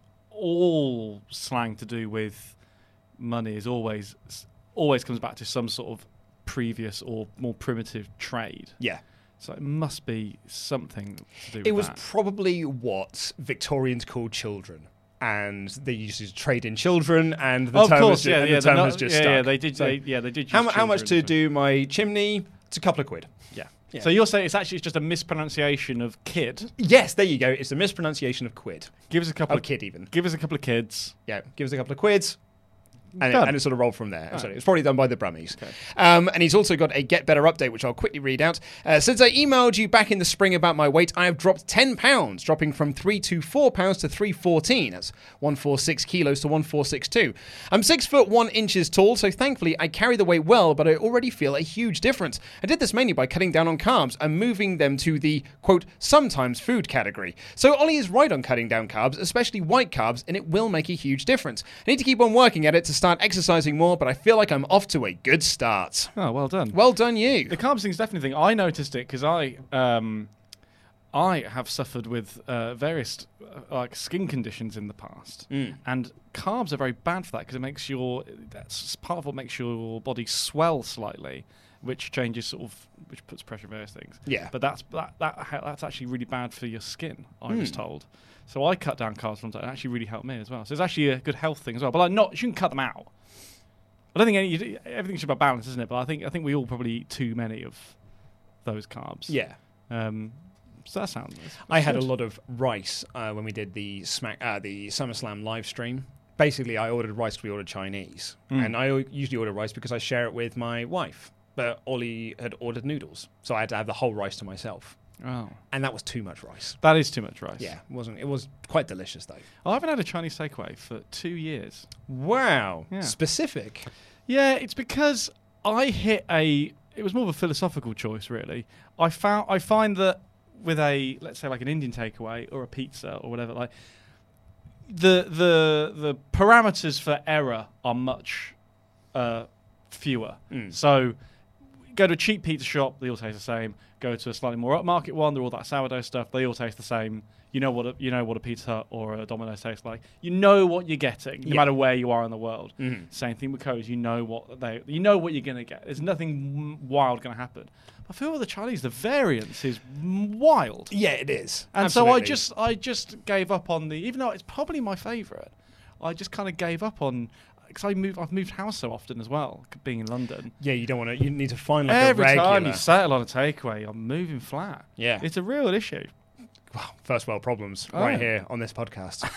all slang to do with money is always, always comes back to some sort of previous or more primitive trade. Yeah. So it must be something to do with It was that. probably what Victorians called children. And they used to trade in children, and the Of term, course, was, ju- yeah, and yeah, the term the has no- just yeah, stuck. yeah, they did- So they- yeah, they did How, use mu- how much to children, do my chimney? It's a couple of quid. Yeah. Yeah. So you're saying it's actually just a mispronunciation of kid? Yes, there you go. It's a mispronunciation of quid. Give us a couple of of kid, even. Give us a couple of kids. Yeah, give us a couple of quids. And it, Done. and it sort of rolled from there. Right. Sorry, it's probably done by the Brummies. Um, and he's also got a Get Better update, which I'll quickly read out. Uh, since I emailed you back in the spring about my weight, I have dropped ten pounds, dropping from three to four pounds to three fourteen. That's one forty-six kilos to one four six two. I'm six foot one inches tall, so thankfully I carry the weight well, but I already feel a huge difference. I did this mainly by cutting down on carbs and moving them to the, quote, sometimes food category. So Ollie is right on cutting down carbs, especially white carbs, and it will make a huge difference. I need to keep on working at it to start exercising more, but I feel like I'm off to a good start. Oh, well done. Well done, you. The carbs thing's definitely a thing. I noticed it because I, um, I have suffered with uh, various uh, like skin conditions in the past, Mm. and carbs are very bad for that because it makes your that's part of what makes your body swell slightly, which changes sort of which puts pressure on various things. Yeah. but that's that, that that's actually really bad for your skin. I was Mm. told. So I cut down carbs from that, and it actually really helped me as well. So it's actually a good health thing as well. But like, not you shouldn't cut them out. I don't think any, you, everything's about balance, isn't it? But I think I think we all probably eat too many of those carbs. Yeah. Um, so that sounds. That's, that's I had good. a lot of rice uh, when we did the Smack, uh, the SummerSlam live stream. Basically, I ordered rice because we ordered Chinese, Mm. and I o- usually order rice because I share it with my wife. But Ollie had ordered noodles, so I had to have the whole rice to myself. Oh. And that was too much rice. That is too much rice. Yeah, it wasn't. It was quite delicious though. I haven't had a Chinese takeaway for two years. Wow. Yeah. Specific. Yeah, it's because I hit a. It was more of a philosophical choice, really. I found I find that with a let's say like an Indian takeaway or a pizza or whatever, like the the the parameters for error are much uh, fewer. Mm. So go to a cheap pizza shop, they all taste the same. Go to a slightly more upmarket one, they're all that sourdough stuff, they all taste the same. You know what a, you know what a Pizza Hut or a Domino's tastes like. You know what you're getting, no Yeah. matter where you are in the world. Mhm. Same thing with Co's. You know what they, you know what you're gonna get. There's nothing w- wild gonna happen. I feel with the Chinese, the variance is m- wild. Yeah, it is. And so I Absolutely. just, I just gave up on the, even though it's probably my favourite, I just kind of gave up on. Because I move, I've moved house so often as well, c- being in London. Yeah, you don't want to. You need to find like Every a regular. time you settle on a takeaway, I'm moving flat. Yeah. It's a real issue. Well, first world problems Oh. right here on this podcast.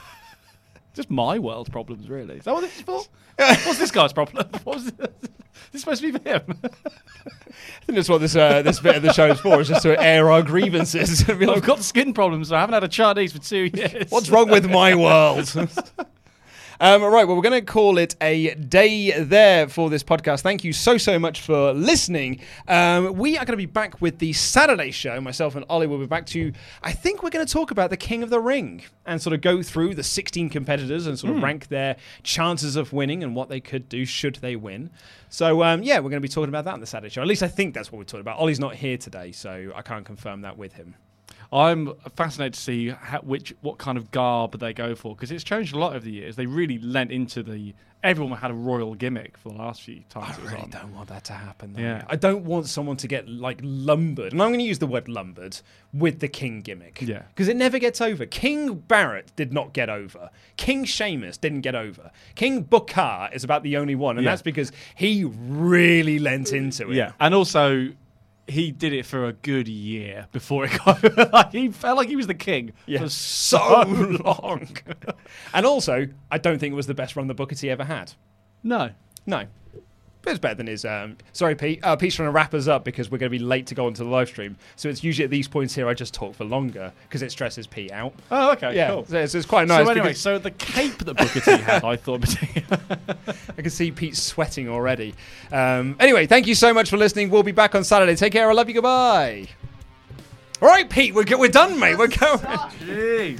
Just my world problems, really. Is that what this is for? What's this guy's problem? What was this? Is this supposed to be for him? I think that's what this uh, this bit of the show is for, is just to air our grievances. Be like, I've got skin problems, so I haven't had a Chinese for two years. what's wrong with my world? Um, all right, well, we're going to call it a day there for this podcast. Thank you so, so much for listening. Um, we are going to be back with the Saturday show. Myself and Ollie will be back to, I think we're going to talk about the King of the Ring and sort of go through the sixteen competitors and sort of Mm. rank their chances of winning and what they could do should they win. So, um, yeah, we're going to be talking about that on the Saturday show. At least I think that's what we're talking about. Ollie's not here today, so I can't confirm that with him. I'm fascinated to see how, which what kind of garb they go for, because it's changed a lot over the years. They really lent into the... Everyone had a royal gimmick for the last few times. I it was really on. don't want that to happen. Though. Yeah. I don't want someone to get like lumbered, and I'm going to use the word lumbered with the King gimmick. Yeah. Because it never gets over. King Barrett did not get over. King Sheamus didn't get over. King Booker is about the only one, and Yeah. that's because he really lent into it. Yeah, and also he did it for a good year before it got. Like, he felt like he was the king Yeah. for so long. And also, I don't think it was the best run the Booker T ever had. No, No. But it's better than his... Um, sorry, Pete. Uh, Pete's trying to wrap us up because we're going to be late to go onto the live stream. So it's usually at these points here I just talk for longer because it stresses Pete out. Oh, okay, yeah, cool. So it's, it's quite nice. So anyway, because- so the cape that Booker T had, I thought... I can see Pete sweating already. Um, anyway, thank you so much for listening. We'll be back on Saturday. Take care. I love you. Goodbye. All right, Pete. We're, go- we're done, mate. We're going. Jeez.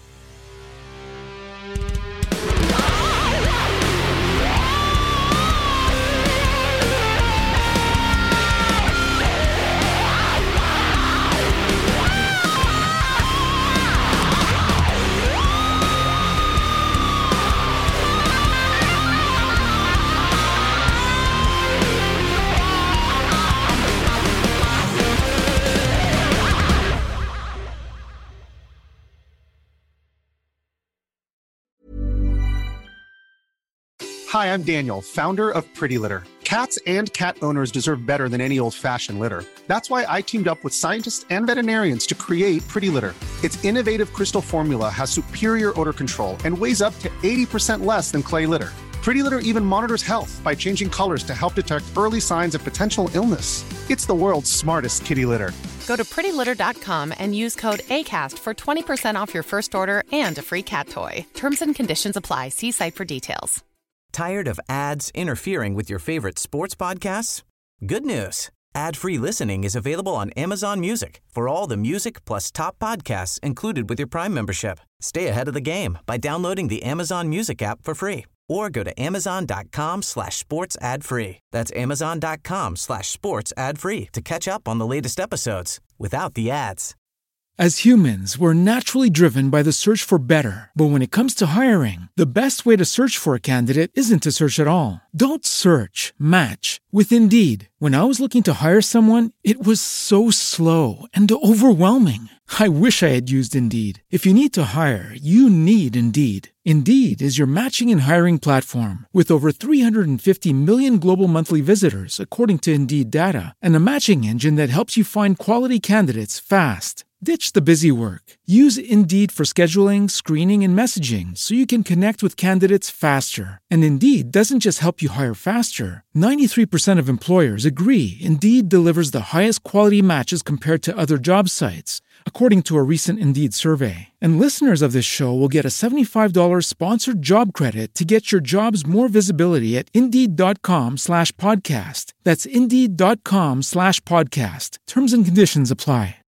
Hi, I'm Daniel, founder of Pretty Litter. Cats and cat owners deserve better than any old-fashioned litter. That's why I teamed up with scientists and veterinarians to create Pretty Litter. Its innovative crystal formula has superior odor control and weighs up to eighty percent less than clay litter. Pretty Litter even monitors health by changing colors to help detect early signs of potential illness. It's the world's smartest kitty litter. Go to pretty litter dot com and use code ACAST for twenty percent off your first order and a free cat toy. Terms and conditions apply. See site for details. Tired of ads interfering with your favorite sports podcasts? Good news. Ad-free listening is available on Amazon Music for all the music plus top podcasts included with your Prime membership. Stay ahead of the game by downloading the Amazon Music app for free or go to amazon.com slash sports ad free. That's amazon.com slash sports ad free to catch up on the latest episodes without the ads. As humans, we're naturally driven by the search for better. But when it comes to hiring, the best way to search for a candidate isn't to search at all. Don't search, match with Indeed. When I was looking to hire someone, it was so slow and overwhelming. I wish I had used Indeed. If you need to hire, you need Indeed. Indeed is your matching and hiring platform with over three hundred fifty million global monthly visitors, according to Indeed data, and a matching engine that helps you find quality candidates fast. Ditch the busy work. Use Indeed for scheduling, screening, and messaging so you can connect with candidates faster. And Indeed doesn't just help you hire faster. ninety-three percent of employers agree Indeed delivers the highest quality matches compared to other job sites, according to a recent Indeed survey. And listeners of this show will get a seventy-five dollars sponsored job credit to get your jobs more visibility at Indeed.com slash podcast. That's Indeed.com slash podcast. Terms and conditions apply.